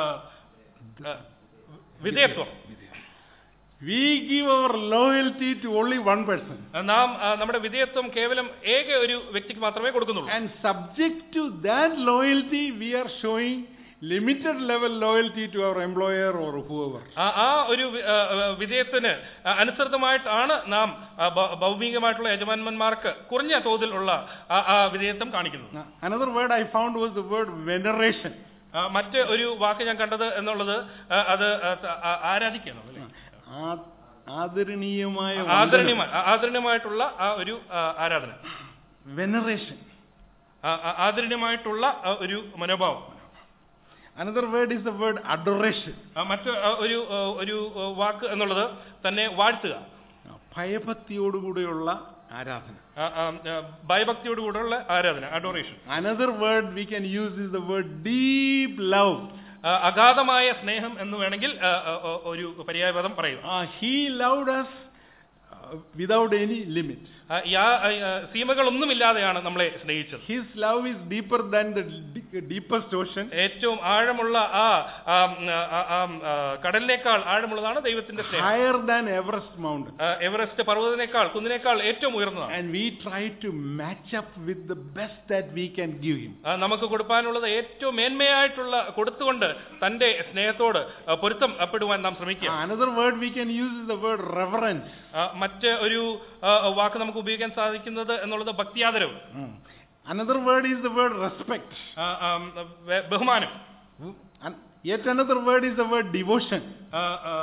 വിധേയത്വം. We give our loyalty to only one person. നാം നമ്മുടെ വിധേയത്വം കേവലം ഏക ഒരു വ്യക്തിക്ക് മാത്രമേ കൊടുക്കുന്നുള്ളൂ. And subject to that loyalty we are showing limited level loyalty to our employer or whoever. ആ ഒരു വിധേയത്തിന് അനുസൃതമായിട്ടാണ് നാം ഭൗമികമായിട്ടുള്ള യജമാനന്മാർക്ക് കുറഞ്ഞ തോതിൽ ഉള്ള ആ വിധേയത്വം കാണിക്കുന്നത്. Another word I found was the word veneration. മറ്റ് ഒരു വാക്ക് ഞാൻ കണ്ടത് എന്നുള്ളത് അത് ആരാധിക്കണം അല്ലേ? ആദരണീയമായ ആദരണീയമായിട്ടുള്ള ആ ഒരു ആരാധന. വെനറേഷൻ. ആദരണീയമായിട്ടുള്ള ഒരു മനോഭാവം. Another word is the word adoration. മറ്റ് ഒരു ഒരു വാക്ക് എന്നുള്ളത് തന്നെ വാഴ്ത്തുക. ഭയഭക്തിയോടുകൂടിയുള്ള ആരാധന. ഭയഭക്തിയോടുകൂടിയുള്ള ആരാധന, adoration. Another word we can use is the word deep love. അഗാധമായ സ്നേഹം എന്ന് വേണമെങ്കിൽ ഒരു പര്യായപദം പറയുക. He loved us without any limit. ആ, യാ- ആ, സീമകളൊന്നുമില്ലാതെയാണ് നമ്മളെ സ്നേഹിച്ചത്. His love is deeper than the de- deepest ocean. ഏറ്റവും ആഴമുള്ള ആ ആ, ആ, ആ, ആ, കടലിനേക്കാൾ ആഴമുള്ളതാണ് ദൈവത്തിന്റെ സ്നേഹം. Higher than Everest mountain. ആ, എവറസ്റ്റ് പർവ്വതത്തിനേക്കാൾ കുന്നിനേക്കാൾ ഏറ്റവും ഉയർന്നതാണ്. And we try to match up with the best that we can give him. ആ, നമുക്ക് കൊടുക്കാനുള്ളത് ഏറ്റവും മേന്മയായിട്ടുള്ള കൊടുത്തുകൊണ്ട് തന്റെ സ്നേഹത്തോട് ആ, പൊരുത്തപ്പെടുവാൻ നാം ശ്രമിക്കുക. Another word we can use is the word reverence. ആ, മറ്റ് ഒരു ആ, വാക്ക് നമുക്ക് ഉപയോഗിക്കാൻ സാധിക്കുന്നത് എന്നുള്ളത് ഭക്തിയാദരവ്. Another word is the word respect. ആ, ആ, ബ- ബഹുമാനം. And yet another word is the word devotion. ആ, ആ,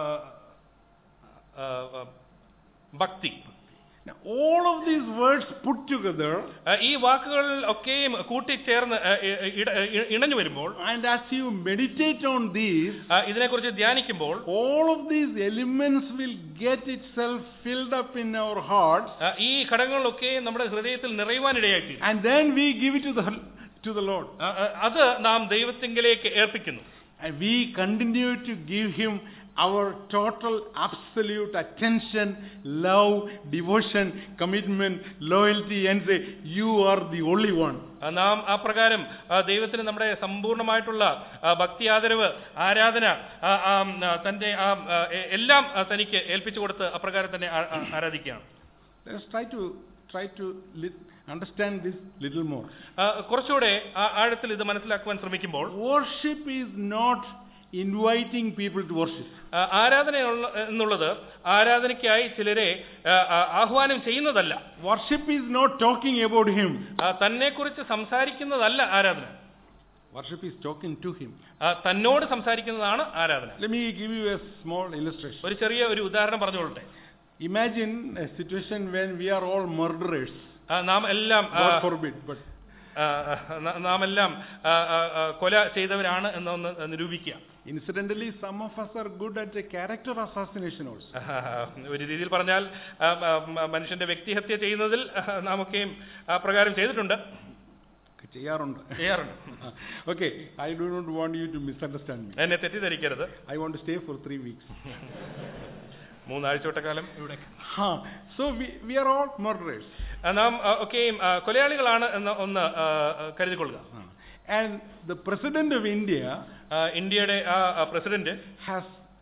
ആ, ആ, ഭക്തി. Now, all of these words put together, ആ, ഈ വാക്കുകൾ ഒക്കെയും കൂട്ടിച്ചേർന്ന് ആ, ഇ- ഇട- ഇ- ഇണഞ്ഞു വരുമ്പോൾ, and as you meditate on these, ആ, ഇതിനെക്കുറിച്ച് ധ്യാനിക്കുമ്പോൾ all of these elements will get itself filled up in our hearts, ആ, ഈ ഘടകങ്ങളൊക്കെ നമ്മുടെ ഹൃദയത്തിൽ നിറയുവാനിടയായിത്തീരും. and then we give it to the to the Lord. ആ, ആ, അത് നാം ദൈവത്തിങ്കിലേക്ക് ഏർപ്പിക്കുന്നു. And we continue to give him our total absolute attention, love, devotion, commitment, loyalty, and say, you are the only one. ആ, നാം ആ പ്രകാരം ആ, ദൈവത്തിന് നമ്മുടെ സമ്പൂർണ്ണമായിട്ടുള്ള ആ, ഭക്തി, ആദരവ്, ആരാധന, ആ, ആ, ആ, തന്റെ ആ, ആ, എ- എല്ലാം ആ, തനിക്ക് ഏൽപ്പിച്ചു കൊടുത്ത് അപ്രകാരം തന്നെ ആ- ആ- ആരാധിക്കുകയാണ്. Let's try to try to li- understand this little more. ആ, കുറച്ചുകൂടെ ആ- ആഴത്തിൽ ഇത് മനസ്സിലാക്കുവാൻ ശ്രമിക്കുമ്പോൾ, Worship is not inviting people to worship. ആ, ആരാധന ഉള്ള- എന്നുള്ളത് ആരാധനയ്ക്കായി ചിലരെ ആ, ആ, ആഹ്വാനം ചെയ്യുന്നതല്ല. Worship is not talking about him. തന്നെ കുറിച്ച് സംസാരിക്കുന്നതല്ല ആരാധന. Worship is talking to him. ആ, തന്നോട് സംസാരിക്കുന്നതാണ് ആരാധന. Let me give you a small illustration. ഒരു ചെറിയ ഒരു ഉദാഹരണം പറഞ്ഞുകൊള്ളട്ടെ. Imagine a situation when we are all murderers. ആ, നാം എല്ലാം ആ, God forbid, but ആ, ആ, നാം എല്ലാം ആ, ആ, ആ, കൊല ചെയ്തവരാണ് എന്നൊന്ന് നിരൂപിക്കുക. incidentally some of us are good at a character assassination also. ഒരു രീതിയിൽ പറഞ്ഞാൽ ആ, ആ, മനുഷ്യന്റെ വ്യക്തിഹത്യ ചെയ്യുന്നതിൽ നാം ഒക്കെയും ആ പ്രകാരം ചെയ്തിട്ടുണ്ട്, ചെയ്യാറുണ്ട്. ചെയ്യാറുണ്ട്. Okay, I do not want you to misunderstand me. എന്നെ തെറ്റിദ്ധരിക്കരുത്. I want to stay for three weeks. മൂന്നാഴ്ചവട്ടക്കാലം ഇവിടെ. Huh. So we we are all murderers. ആ, നാം ആ, ഒക്കെയും ആ, കൊലയാളികളാണ് എന്ന് ഒന്ന് ആ, ആ, കരുതിക്കൊള്ളുക. And the President of India ആ, ഇന്ത്യയുടെ ആ president has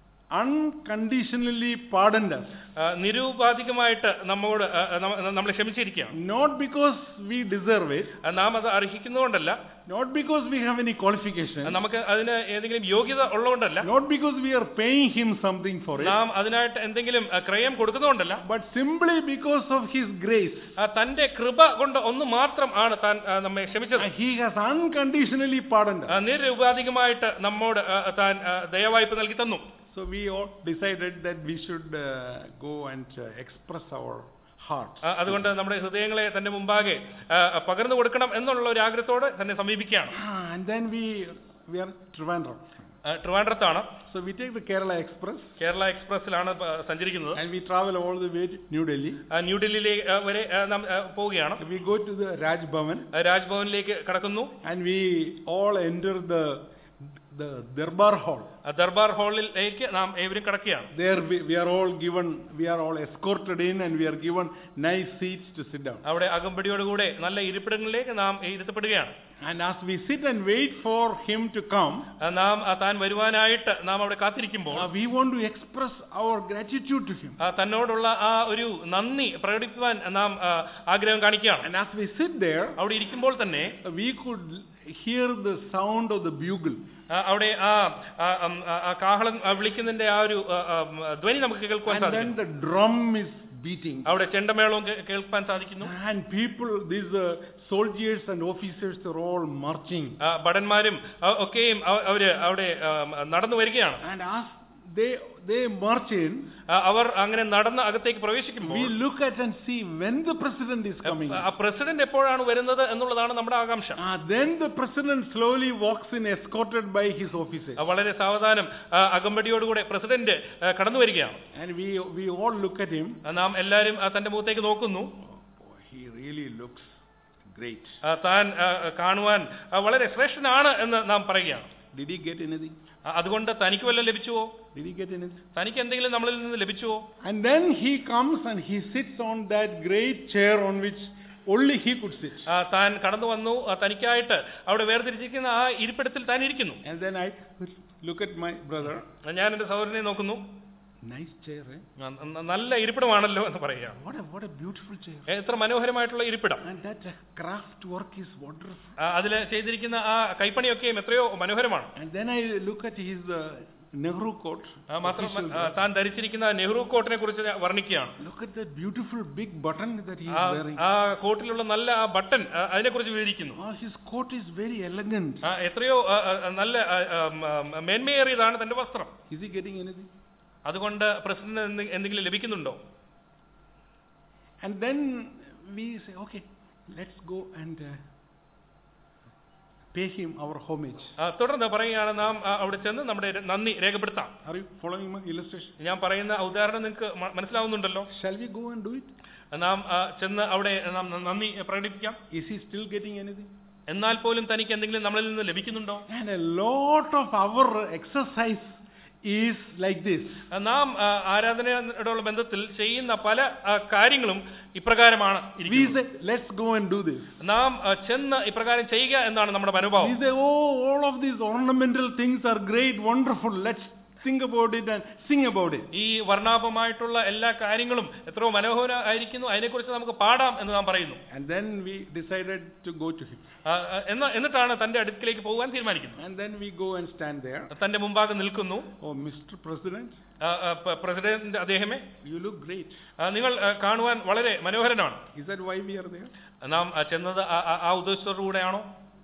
unconditionally pardoned us. ആ, നിരുപാധികമായിട്ട് നമ്മോട് ആ, നമ്മ- നമ്മളെ ക്ഷമിച്ചിരിക്കുകയാണ്. Not because we deserve it, ആ, നാം അത് അർഹിക്കുന്നതുകൊണ്ടല്ല, not because we have any qualification, ആ, നമുക്ക് അതിന് ഏതെങ്കിലും യോഗ്യത ഉള്ളതുകൊണ്ടല്ല, not because we are paying him something for it, നാം അതിനായിട്ട് എന്തെങ്കിലും ആ, ക്രയം കൊടുക്കുന്നതുകൊണ്ടല്ല, but simply because of his grace. ആ, തന്റെ കൃപ കൊണ്ട് ഒന്ന് മാത്രം ആണ് താൻ ആ, നമ്മെ ക്ഷമിച്ചത്. And he has unconditionally pardoned us. ആ, നിരുപാധികമായിട്ട് നമ്മോട് ആ, താൻ ആ, ദയവായ്പ നൽകി തന്നു. So we all decided that we should uh, go and uh, express our hearts. ആ, അതുകൊണ്ട് നമ്മുടെ ഹൃദയങ്ങളെ തന്റെ മുമ്പാകെ ആ, പകർന്നു കൊടുക്കണം എന്നുള്ള ഒരു ആഗ്രഹത്തോടെ തന്നെ സമീപിക്കുകയാണ്. Ah, and then we we are Trivandrum. ആ, ട്രിവാൻഡ്രത്താണ്. So we take the Kerala Express Kerala എക്സ്പ്രസിലാണ് പ- സഞ്ചരിക്കുന്നത്. and we travel all the way to New Delhi. ആ, ന്യൂഡൽഹിയിലേക്ക് ആ, വരെ ആ, നാം ആ, പോവുകയാണ്. We go to the Raj Bhavan ആ, രാജ്ഭവനിലേക്ക് കടക്കുന്നു. and we all enter the the Darbar Hall. ആ, ദർബാർ ഹാളിലേക്ക് നാം ഏവരും കടക്കുകയാണ്. There we, we are all given, we are all escorted in and we are given nice seats to sit down. അവിടെ അകമ്പടിയോടുകൂടെ നല്ല ഇരിപ്പിടങ്ങളിലേക്ക് നാം ഇരുത്തപ്പെടുകയാണ്. And as we sit and wait for him to come, ആ, നാം ആ, താൻ വരുവാനായിട്ട് നാം അവിടെ കാത്തിരിക്കുമ്പോൾ uh, we want to express our gratitude to him. ആ, തന്നോടുള്ള ആ ഒരു നന്ദി പ്രകടിപ്പിക്കുവാൻ നാം ആ, ആഗ്രഹം കാണിക്കുകയാണ്. And as we sit there, അവിടെ ഇരിക്കുമ്പോൾ തന്നെ uh, we could hear the sound of the bugle. ആ, അവിടെ ആ ആ, ഉം, ആ, ആ കാഹളം ആ, വിളിക്കുന്നതിന്റെ ആ ഒരു ആ, ആ, ധ്വനി നമുക്ക് കേൾക്കുവാൻ And then സാധിക്കും. the drum is beating. അവിടെ ചെണ്ടമേളവും കേ- കേൾക്കാൻ സാധിക്കുന്നു. And people, these uh, soldiers and officers are all marching. ആ, ഭടന്മാരും ആ, ഒക്കെയും അവ- അവര് അവിടെ ആ, നടന്നു വരികയാണ്. And as they they march in, ആ, അവർ അങ്ങനെ നടന്ന് അകത്തേക്ക് പ്രവേശിക്കുമ്പോൾ we look at and see when the president is coming. ആ പ്രസിഡന്റ് എപ്പോഴാണ് വരുന്നത് എന്നുള്ളതാണ് നമ്മുടെ ആകാംക്ഷ. Ah, then the president slowly walks in, escorted by his officers. ആ, വളരെ സാവധാനം ആ, അകമ്പടിയോടുകൂടെ പ്രസിഡന്റ് ആ, കടന്നു വരികയാണ്. And we we all look at him. ആ, നാം എല്ലാവരും ആ, തന്റെ മുഖത്തേക്ക് നോക്കുന്നു. Oh, he really looks great. ആ, താൻ ആ, കാണുവാൻ ആ, വളരെ ശ്രേഷ്ഠനാണ് എന്ന് നാം പറയുകയാണ്. Did he get anything? ആ, അതുകൊണ്ട് തനിക്ക് വല്ലതും ലഭിച്ചുവോ? Did he get anything? തനിക്ക് എന്തെങ്കിലും നമ്മളിൽ നിന്ന് ലഭിച്ചുവോ? And then he comes and he sits on that great chair on which only he could sit. താൻ കടന്നു വന്നു, തനിക്കായിട്ട് അവിടെ വേർതിരിച്ചിരിക്കുന്ന ആ ഇരിപ്പിടത്തിൽ താൻ ഇരിക്കുന്നു. And then I look at my brother. ഞാൻ എന്റെ സഹോദരനെ നോക്കുന്നു. Nice chair, eh? നല്ല ഇരിപ്പിടമാണല്ലോ എന്ന് പറയാം. What a what a beautiful chair. എത്ര മനോഹരമായിട്ടുള്ള ഇരിപ്പിടം. And that craft work is wonderful. അതിൽ ചെയ്തിരിക്കുന്ന ആ കൈപ്പണിയൊക്കെയും എത്രയോ മനോഹരമാണ്. And then I look at his uh, Nehru coat. മാത്രം താൻ ധരിച്ചിരിക്കുന്ന നെഹ്റു കോട്ടിനെ കുറിച്ച് വർണ്ണിക്കുകയാണ്. Look at that beautiful big button that he is wearing. ആ കോട്ടിലുള്ള നല്ല ആ ബട്ടൺ അതിനെ കുറിച്ച് വിവരിക്കുന്നു. Oh, his coat is very elegant. എത്രയോ നല്ല മേന്മയേറിയതാണ് തന്റെ വസ്ത്രം. Is he getting anything? അതുകൊണ്ട് പ്രസിഡന്റ് എന്തെങ്കിലും ലഭിക്കുന്നുണ്ടോ? And then we say, okay, let's go and uh, pay him our homage. തുടർന്ന് പറയുകയാണ് നാം അവിടെ ചെന്ന് നമ്മുടെ നന്ദി രേഖപ്പെടുത്താം. Are you following my illustration? ഞാൻ പറയുന്ന ഉദാഹരണം നിങ്ങൾക്ക് മനസ്സിലാവുന്നുണ്ടല്ലോ? Shall we go and do it? നാം ചെന്ന് അവിടെ നാം നന്ദി പ്രകടിപ്പിക്കാം. Is he still getting anything? എന്നാൽ പോലും തനിക്ക് എന്തെങ്കിലും നമ്മളിൽ നിന്ന് ലഭിക്കുന്നുണ്ടോ? And a lot of our exercise is like this. നാം ആരാധനയോടുള്ള ബന്ധത്തിൽ ചെയ്യുന്ന പല കാര്യങ്ങളും ഇപ്രകാരമാണ്. We say, let's go and do this. നാം ചെന്ന് ഇപ്രകാരം ചെയ്യുക എന്നാണ് നമ്മുടെ മനോഭാവം. We say, oh, all of these ornamental things are great, wonderful. Let's think about it and sing about it. ഈ വർണ്ണാഭമായിട്ടുള്ള എല്ലാ കാര്യങ്ങളും എത്രയോ മനോഹരമായിരിക്കുന്നു, അതിനെക്കുറിച്ച് നമുക്ക് പാടാം എന്ന് നാം പറയുന്നു. And then we decided to go to him. എന്നിട്ടാണ് തന്റെ അടുക്കിലേക്ക് പോകാൻ തീരുമാനിക്കുന്നത്. And then we go and stand there. തന്റെ മുമ്പാകെ നിൽക്കുന്നു. Oh, Mister President. President അദ്ദേഹമേ, you look great. നിങ്ങൾ കാണുവാൻ വളരെ മനോഹരനാണ്. Is that why we are there? നാം ചെന്നത് ആ ഉദ്ദേശത്തോടുകൂടെയാണോ?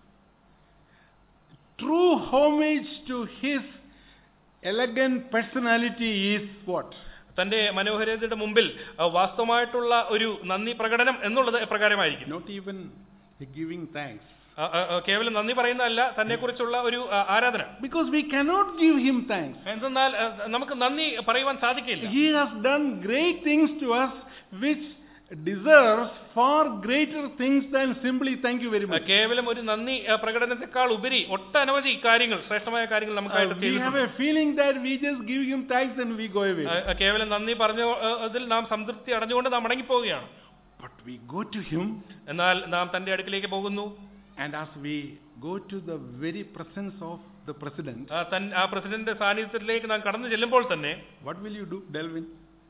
True homage to his elegant personality is what? തന്റെ മനോഹരതയുടെ മുമ്പിൽ വാസ്തവമായിട്ടുള്ള ഒരു നന്ദി പ്രകടനം എന്നുള്ളത് എപ്രകാരമായിരിക്കും? Not even giving thanks. കേവലം നന്ദി പറയുന്നതല്ല, തന്നെ കുറിച്ചുള്ള ഒരു ആരാധന. Because we cannot give him thanks. എന്നാൽ നമുക്ക് നന്ദി പറയുവാൻ സാധിക്കില്ല. He has done great things to us which deserves far greater things than simply thank you very much. കേവലം ഒരു നന്ദി പ്രകടനത്തെക്കാൾ ഉപരി ഒട്ടനവധി കാര്യങ്ങൾ, ശ്രേഷ്ഠമായ കാര്യങ്ങൾ നമുക്കായിട്ട് ചെയ്തിട്ടുണ്ട്. We have a feeling that we just give him thanks and we go away. കേവലം നന്ദി പറഞ്ഞതിൽ നാം സംതൃപ്തി അടഞ്ഞുകൊണ്ട് നാം മടങ്ങി പോവുകയാണ്. But we go to him. എന്നാൽ നാം തന്റെ അടുക്കിലേക്ക് പോകുന്നു. And as we go to the very presence of the president, ആ പ്രസിഡന്റിന്റെ സാന്നിധ്യത്തിലേക്ക് നാം കടന്നു ചെല്ലുമ്പോൾ തന്നെ, what will you do, Delvin?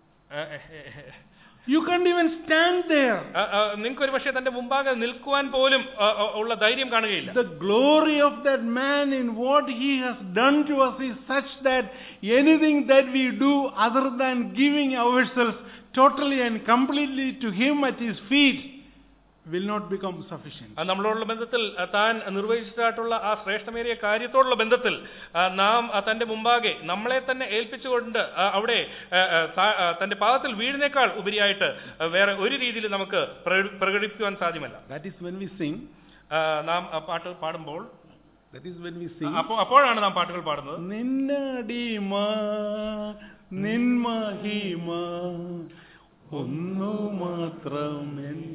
You can't even stand there. നിങ്ങൾക്ക് ഒരു പക്ഷേ തന്റെ മുമ്പാകെ നിൽക്കുവാൻ പോലും ഉള്ള ധൈര്യം കാണുകയില്ല. The glory of that man in what he has done to us is such that anything that we do other than giving ourselves totally and completely to him at his feet will not become sufficient. നമ്മളോടുള്ള ബന്ധത്തിൽ താൻ നിർവഹിച്ചിട്ടുള്ള ആ ശ്രേഷ്ഠമേറിയ കാര്യത്തോടുള്ള ബന്ധത്തിൽ നാം തന്റെ മുമ്പാകെ നമ്മളെ തന്നെ ഏൽപ്പിച്ചുകൊണ്ട് അവിടെ തന്റെ പാദത്തിൽ വീഴുന്നേക്കാൾ ഉപരിയായിട്ട് വേറെ ഒരു രീതിയിൽ നമുക്ക് പ്രകടിപ്പിക്കുവാൻ സാധ്യമല്ല. That is when we sing. നാം പാട്ട് പാടുമ്പോൾ, that is when we sing. അപ്പോൾ അപ്പോഴാണ് നാം പാട്ടുകൾ പാടുന്നത്. നിന്നടിമ നിൻ മഹിമ ഒന്നു മാത്രം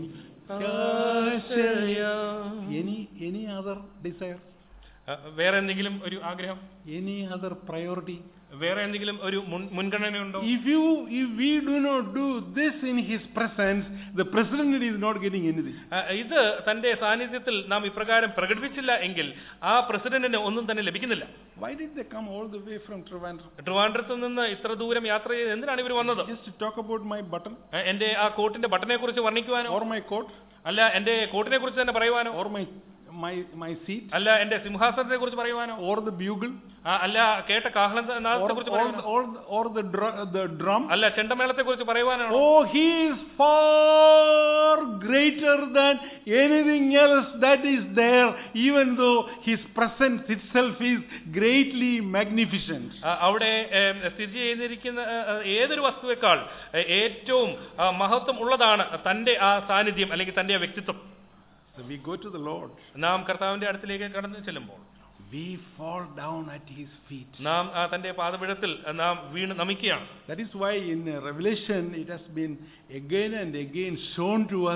any any other desire? വേറെ എന്തെങ്കിലും ഒരു ആഗ്രഹം? Any other priority? വേറെ എന്തെങ്കിലും ഒരു മുൻഗണനയുണ്ടോ? If you if we do not do this in his presence, the president is not getting anything. ഇത് തന്റെ സാന്നിധ്യത്തിൽ നാം ഇപ്രകാരം പ്രകടിപ്പിച്ചില്ല എങ്കിൽ ആ പ്രസിഡന്റിന് ഒന്നും തന്നെ ലഭിക്കുന്നില്ല. Why did they come all the way from Trivandrum? ട്രിവാൻഡ്രത്ത് നിന്ന് ഇത്ര ദൂരം യാത്ര ചെയ്ത് എന്തിനാണ് ഇവർ വന്നത്? Just to talk about my button? എന്റെ ആ കോട്ടിന്റെ ബട്ടനെ കുറിച്ച് വർണ്ണിക്കുവാനോ? Or my coat? അല്ല എന്റെ കോട്ടിനെ കുറിച്ച് തന്നെ പറയുവാനോ? Or my my my seat? അല്ല എന്റെ സിംഹാസനത്തെ കുറിച്ച് പറയുവാനോ? Or the bugle? അല്ല കേട്ട കാഹളനാദത്തെ കുറിച്ച് പറയുവാനോ? Or or the the drum? അല്ല ചെണ്ടമേളത്തെ കുറിച്ച് പറയുവാനോ? Oh, he is far greater than anything else that is there, even though his presence itself is greatly magnificent. അവിടെ സ്ഥിതി ചെയ്തിരിക്കുന്ന ഏതൊരു വസ്തുവേക്കാൾ ഏറ്റവും മഹത്വം ഉള്ളതാണ് തന്റെ ആ സാന്നിധ്യം അല്ലെങ്കിൽ തന്റെ ആ വ്യക്തിത്വം. So we go to the Lord. നാം കർത്താവിന്റെ അടുത്തേക്ക് കടന്നു ചെല്ലുമ്പോൾ we fall down at his feet. നാം തന്റെ പാദപീഠത്തിൽ നാം വീണ് നമിക്കുകയാണ്. That is why in Revelation it has been again and again shown to us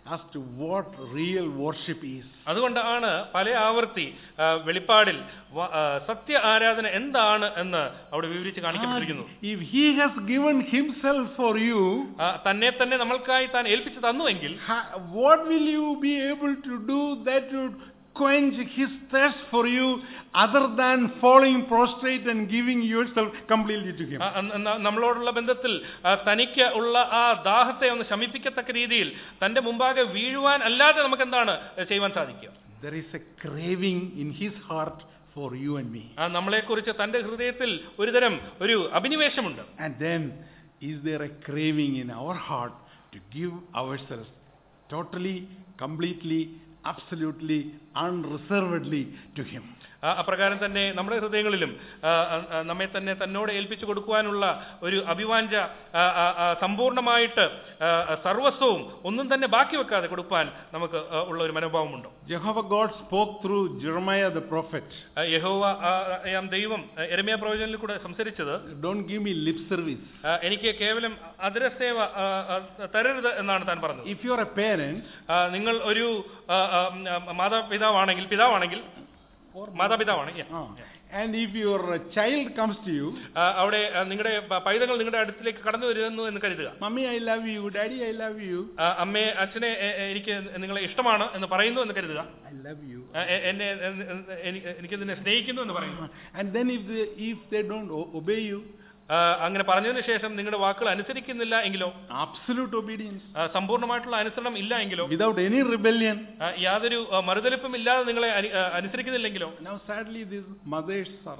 as to what real worship is. അതുകൊണ്ടാണ് പല ആവർത്തി വെളിപ്പാടിൽ സത്യ ആരാധന എന്താണ് എന്ന് അവിടെ വിവരിച്ച് കാണിക്കപ്പെട്ടിരിക്കുന്നു. If he has given himself for you, തന്നെ തന്നെ നമ്മൾക്കായി താൻ ഏൽപ്പിച്ചു തന്നുവെങ്കിൽ, what will you be able to do that would quench his thirst for you other than falling prostrate and giving yourself completely to him? നമ്മളോടുള്ള ബന്ധത്തിൽ തനിക്ക് ഉള്ള ആ ദാഹത്തെ ഒന്ന് ശമിപ്പിക്കത്തക്ക രീതിയിൽ തന്റെ മുമ്പാകെ വീഴുവാൻ അല്ലാതെ നമുക്ക് എന്താണ് ചെയ്യുവാൻ സാധിക്കുക? There is a craving in his heart for you and me. നമ്മളെ കുറിച്ച് തന്റെ ഹൃദയത്തിൽ ഒരു തരം ഒരു അഭിനിവേശമുണ്ട്. And then is there a craving in our heart to give ourselves totally, completely, absolutely, unreservedly to him? അപ്രകാരം തന്നെ നമ്മുടെ ഹൃദയങ്ങളിലും നമ്മെ തന്നെ തന്നോട് ഏൽപ്പിച്ചു കൊടുക്കുവാനുള്ള ഒരു അഭിവാഞ്ച സമ്പൂർണമായിട്ട് സർവസ്വവും ഒന്നും തന്നെ ബാക്കി വെക്കാതെ കൊടുക്കാൻ നമുക്ക് ഉള്ള ഒരു മനോഭാവമുണ്ടോ? Jehovah God spoke through Jeremiah the prophet. യഹോവ ദൈവം യെരമ്യാ പ്രവചനത്തിൽ കൂടെ സംസാരിച്ചത്, don't give me lip service. എനിക്ക് കേവലം അധരസേവ തരരുത് എന്നാണ് താൻ പറഞ്ഞത്. If you are a parent, നിങ്ങൾ ഒരു മാതാപിതാവാണെങ്കിൽ പിതാവാണെങ്കിൽ മാതാപിതാവാണ്, and if your child comes to you, അവിടെ നിങ്ങളുടെ പൈതങ്ങൾ നിങ്ങളുടെ അടുത്തേക്ക് കടന്നു വരുന്നു എന്ന് കരുതുക. Mummy I love you, daddy I love you, അമ്മേ അച്ഛനെ എനിക്ക് നിങ്ങളെ ഇഷ്ടമാണ് എന്ന് പറയുന്നു എന്ന് കരുതുക. ഐ ലവ് യു, എന്നെ എനിക്ക് നിന്നെ സ്നേഹിക്കുന്നു എന്ന് പറയുന്നു. and then if they if they don't obey you, അങ്ങനെ പറഞ്ഞതിന് ശേഷം നിങ്ങളുടെ വാക്കുകൾ അനുസരിക്കുന്നില്ല എങ്കിലോ, absolute obedience, സമ്പൂർണ്ണമായിട്ടുള്ള അനുസരണം ഇല്ല എങ്കിലോ, without any rebellion, യാതൊരു മറുതലിപ്പും ഇല്ലാതെ നിങ്ങളെ അനുസരിക്കുന്നില്ലെങ്കിലോ. Now sadly these mothers are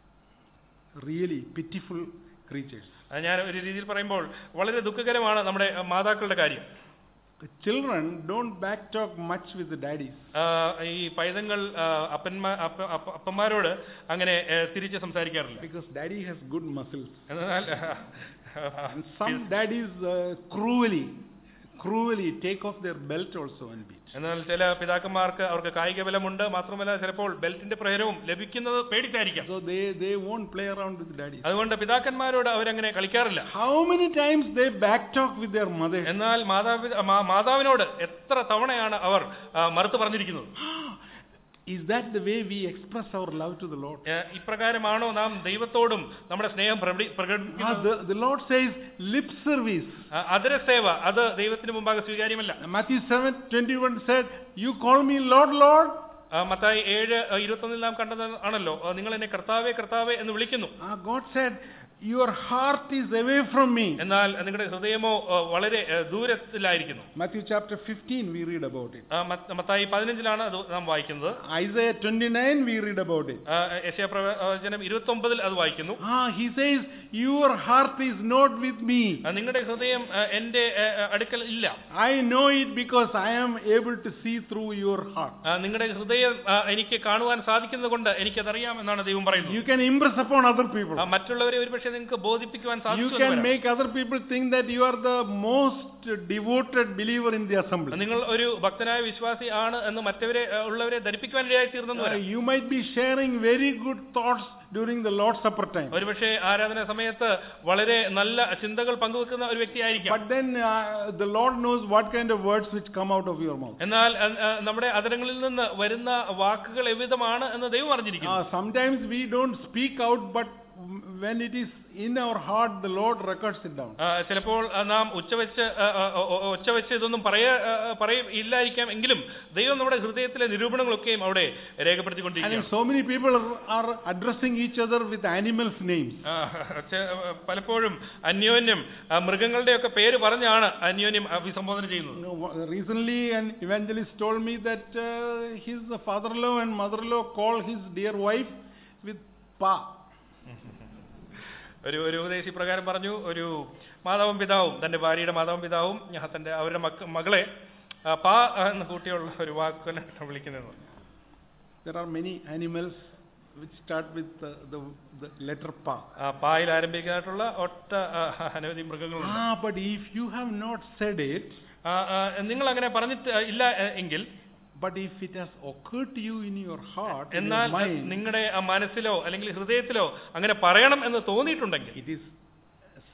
really pitiful creatures. ഞാൻ ഒരു രീതിയിൽ പറയുമ്പോൾ വളരെ ദുഃഖകരമാണ് നമ്മുടെ മാതാക്കളുടെ കാര്യം. Children don't backtalk much with the daddies. ഈ പൈതങ്ങൾ അപ്പന്മാ അപ്പന്മാരോട് അങ്ങനെ തിരിച്ച് സംസാരിക്കാറില്ല. Because daddy has good muscles. എന്നാൽ and some daddies uh, cruelly cruelly take off their belt also and beat. എന്നാൽ ചില പിതാക്കന്മാർക്ക് അവർക്ക് കായിക ബലമുണ്ട്, മാത്രമല്ല ചിലപ്പോൾ ബെൽറ്റിന്റെ പ്രഹരവും ലഭിക്കുന്നത് പേടിച്ചായിരിക്കാം. So they they won't play around with daddies. അതുകൊണ്ട് പിതാക്കന്മാരോട് അവരങ്ങനെ കളിക്കാറില്ല. How many times they backtalk with their mother? എന്നാൽ മാതാപിതാ മാതാവിനോട് എത്ര തവണയാണ് അവർ മറുത്തു പറഞ്ഞിരിക്കുന്നത്? Is that the way we express our love to the Lord? ഇപ്രകാരമാണോ നാം ദൈവത്തോടും നമ്മുടെ സ്നേഹം പ്രകടിപ്പിക്കുന്നത്? The Lord says lip service. അധരസേവ അത് ദൈവത്തിന് മുമ്പാകെ സ്വീകാര്യമല്ല. Matthew seven twenty-one said, "You call me Lord, Lord." Mathai ഏഴ് ഇരുപത്തൊന്നിൽ നാം കണ്ടത് ആണല്ലോ, നിങ്ങൾ എന്നെ കർത്താവേ കർത്താവേ എന്ന് വിളിക്കുന്നു. God said, your heart is away from me. എന്നാൽ നിങ്ങളുടെ ഹൃദയമോ വളരെ ദൂരത്തിലായിരിക്കുന്നു. Matthew chapter fifteen we read about it. Mathai പതിനഞ്ചിലാണ് അത് നാം വായിക്കുന്നത്. Isaiah twenty-nine we read about it. യെശയ്യാ പ്രവചനം ഇരുപത്തൊമ്പതിൽ അത് വായിക്കുന്നു. Ah, he says your heart is not with me. നിങ്ങളുടെ ഹൃദയം എന്റെ അടുക്കൽ ഇല്ല. I know it because I am able to see through your heart. നിങ്ങളുടെ ഹൃദയം എനിക്ക് കാണുവാൻ സാധിക്കുന്നത് കൊണ്ട് എനിക്കതറിയാം എന്നാണ് ദൈവം പറയുന്നത്. You can impress upon other people. മറ്റുള്ളവരെ ഒരുപക്ഷെ നിങ്ങൾക്ക് ബോധിപ്പിക്കുവാൻ സാധിക്കും. You can make other people think that you are the most devoted believer in the assembly. നിങ്ങൾ ഒരു ഭക്തനായ വിശ്വാസി ആണ് എന്ന് മറ്റവരെ ഉള്ളവരെ ധരിപ്പിക്കുവാൻ ഇടയായി തീർന്നെന്ന് വരാം. You might be sharing very good thoughts during the Lord's Supper time. ഒരുപക്ഷെ ആരാധന സമയത്ത് വളരെ നല്ല ചിന്തകൾ പങ്കുവെക്കുന്ന ഒരു വ്യക്തിയായിരിക്കാം. But then uh, the Lord knows what kind of words which come out of your mouth. എന്നാൽ നമ്മുടെ അധരങ്ങളിൽ നിന്ന് വരുന്ന വാക്കുകൾ എവിധമാണ് എന്ന് ദൈവം അറിഞ്ഞിരിക്കുന്നു. Sometimes we don't speak out, but when it is in our heart, the Lord records it down. ചിലപ്പോൾ നാം ഉച്ചവെച്ച് ഉച്ചവെച്ച് ഇതൊന്നും പറയാ പറയില്ലായിരിക്കാം എങ്കിലും ദൈവം നമ്മുടെ ഹൃദയത്തിലെ നിരൂപണങ്ങളൊക്കെയും അവിടെ രേഖപ്പെടുത്തിക്കൊണ്ടിരിക്കുകയാണ്. And so many people are addressing each other with animals' names. പലപ്പോഴും അന്യോന്യം മൃഗങ്ങളുടെ ഒക്കെ പേര് പറഞ്ഞാണ് അന്യോന്യം അഭിസംബോധന ചെയ്യുന്നത്. Recently an evangelist told me that uh, his father-in-law and mother-in-law call his dear wife with Pa. ഒരു ഒരു ഉപദേശി പ്രകാരം പറഞ്ഞു, ഒരു മാതാവും പിതാവും തന്റെ ഭാര്യയുടെ മാതാവും പിതാവും തന്റെ അവരുടെ മകളെ പാ എന്ന് കൂട്ടിയുള്ള ഒരു വാക്കിനെ വിളിക്കുന്നത്. There are many animals which start with the, the, the letter Pa. പായിൽ ആരംഭിക്കുന്നതായിട്ടുള്ള ഒട്ട അനവധി മൃഗങ്ങളുണ്ട്. Ah, but if you have not said it, നിങ്ങൾ അങ്ങനെ പറഞ്ഞിട്ട് ഇല്ല എങ്കിൽ, but if it has occurred to you in your heart, എന്നാൽ നിങ്ങളുടെ മനസ്സിലോ അല്ലെങ്കിൽ ഹൃദയത്തിലോ അങ്ങനെ പറയണം എന്ന് തോന്നിയിട്ടുണ്ടെങ്കിൽ, it is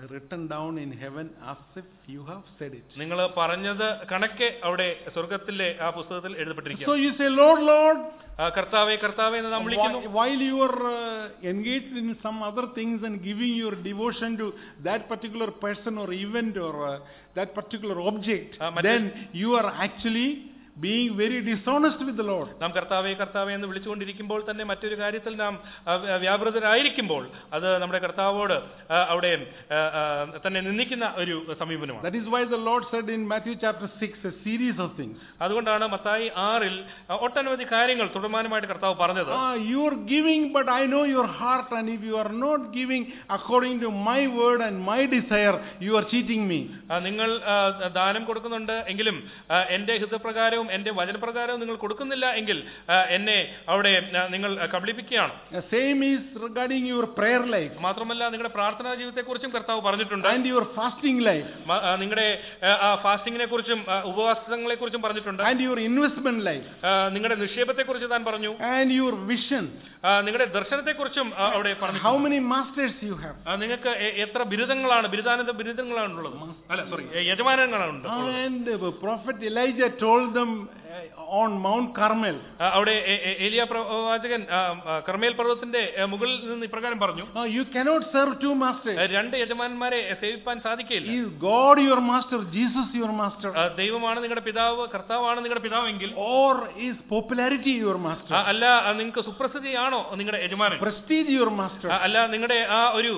written down in heaven as if you have said it. നിങ്ങൾ പറഞ്ഞത് കണക്കെ അവിടെ സ്വർഗ്ഗത്തിലെ ആ പുസ്തകത്തിൽ എഴുതപ്പെട്ടിരിക്കുന്നു. So you say, Lord, Lord, കർത്താവേ കർത്താവേ എന്ന് നാം വിളിക്കുന്നു. while you are uh, engaged in some other things and giving your devotion to that particular person or event or uh, that particular object, uh, then you are actually being very dishonest with the Lord. നാം കർത്താവേ കർത്താവേ എന്ന് വിളിച്ചുകൊണ്ടിരിക്കുമ്പോൾ തന്നെ മറ്റൊരു കാര്യത്തിൽ നാം വ്യാപൃതരായിരിക്കുമ്പോൾ അത് നമ്മുടെ കർത്താവോട് അവിടെ തന്നെ നിന്ദിക്കുന്ന ഒരു സമീപനമാണ്. That is why the Lord said in Matthew chapter six a series of things. അതുകൊണ്ടാണ് മത്തായി ആറിൽ ഒട്ടനവധി കാര്യങ്ങൾ തുടർമാനമായിട്ട് കർത്താവ് പറഞ്ഞത്. Ah, you are giving, but I know your heart, and if you are not giving according to my word and my desire, you are cheating me. നിങ്ങൾ ദാനം കൊടുക്കുന്നുണ്ട് എങ്കിലും എന്റെ ഹിതപ്രകാരം എന്റെ വചനപ്രകാരം നിങ്ങൾ കൊടുക്കുന്നില്ല എങ്കിൽ എന്നെ അവിടെ നിങ്ങൾ കബളിപ്പിക്കുകയാണ്. Same is regarding your prayer life. മാത്രമല്ല നിങ്ങളുടെ പ്രാർത്ഥനാ ജീവിതത്തെക്കുറിച്ചും കർത്താവ് പറഞ്ഞിട്ടുണ്ട്. And your fasting life. നിങ്ങളുടെ ഫാസ്റ്റിംഗിനെ കുറിച്ചും ഉപവാസങ്ങളെ കുറിച്ചും പറഞ്ഞിട്ടുണ്ട്. And your investment life. നിങ്ങളുടെ നിക്ഷേപത്തെക്കുറിച്ച് താൻ പറഞ്ഞു. And your vision. നിങ്ങളുടെ ദർശനത്തെക്കുറിച്ചും അവിടെ പറഞ്ഞു. How many masters you have? നിങ്ങൾക്ക് എത്ര ബിരുദങ്ങളാണ് ബിരുദാനന്ദ ബിരുദങ്ങളാണ് ഉള്ളത്? അല്ല സോറി യജമാനങ്ങളാണ് ഉണ്ട്. And prophet Elijah told them on Mount Carmel. അവിടെ ഏലിയ പ്രവാചകൻ കർമേൽ പർവ്വതത്തിന്റെ മുകളിൽ നിന്ന് ഇപ്രകാരം പറഞ്ഞു, you cannot serve two masters. രണ്ട് യജമാനന്മാരെ സേവിപ്പാൻ സാധിക്കില്ല. Is God your master, Jesus your master? ദൈവമാണ് നിങ്ങളുടെ പിതാവ്, കർത്താവാണ് നിങ്ങളുടെ പിതാവെങ്കിൽ, or is popularity your master? അല്ല നിങ്ങൾക്ക് സുപ്രസിദ്ധിയാണോ നിങ്ങളുടെ യജമാനൻ? Prestige your master? അല്ല നിങ്ങളുടെ ആ ഒരു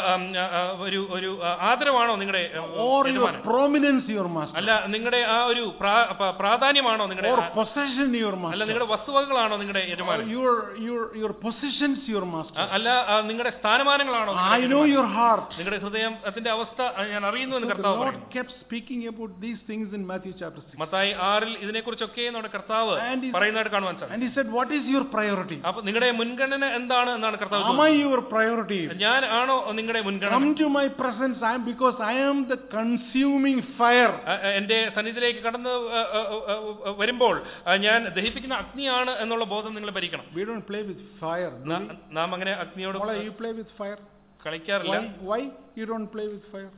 ഒരു ഒരു ആദരവാണോ നിങ്ങളുടെ or your prominence your master? അല്ല നിങ്ങളുടെ ആ ഒരു പ്രാധാന്യമാണോ നിങ്ങളുടെ, or possession your master? അല്ല നിങ്ങളുടെ വസ്തുവകകളാണോ നിങ്ങളുടെ യജമാനൻ? your your your possessions your master? അല്ല നിങ്ങളുടെ സ്ഥാനമാനങ്ങളാണോ? I know your heart. നിങ്ങളുടെ ഹൃദയത്തിന്റെ അവസ്ഥ ഞാൻ അറിയുന്നു എന്ന് കർത്താവ് പറഞ്ഞു. God kept speaking about these things in Matthew chapter six. Mathai ആറിൽ ഇതിനെക്കുറിച്ചൊക്കെ നമ്മുടെ കർത്താവ് പറയുന്നതായിട്ട് കാണുവാൻ സാധിക്കും. And he said, what is your priority? അപ്പോൾ നിങ്ങളുടെ മുൻഗണന എന്താണ് എന്നാണ് കർത്താവ് ചോദിച്ചത്. Am I your priority? ഞാൻ ആണോ നിങ്ങളുടെ മുൻഗണന? Come to my presence, I am, because I am the consuming fire. എന്റെ സന്നിധിയിലേക്ക് കടന്നു വരുമ്പോൾ ഞാൻ ദഹിപ്പിക്കുന്ന അഗ്നിയാണ് എന്നുള്ള ബോധം നിങ്ങൾ ഭരിക്കണം. We don't play with fire. നാം അങ്ങനെ അഗ്നിയോട് you play with fire? കളിക്കാറില്ല. Why, why you don't play with fire?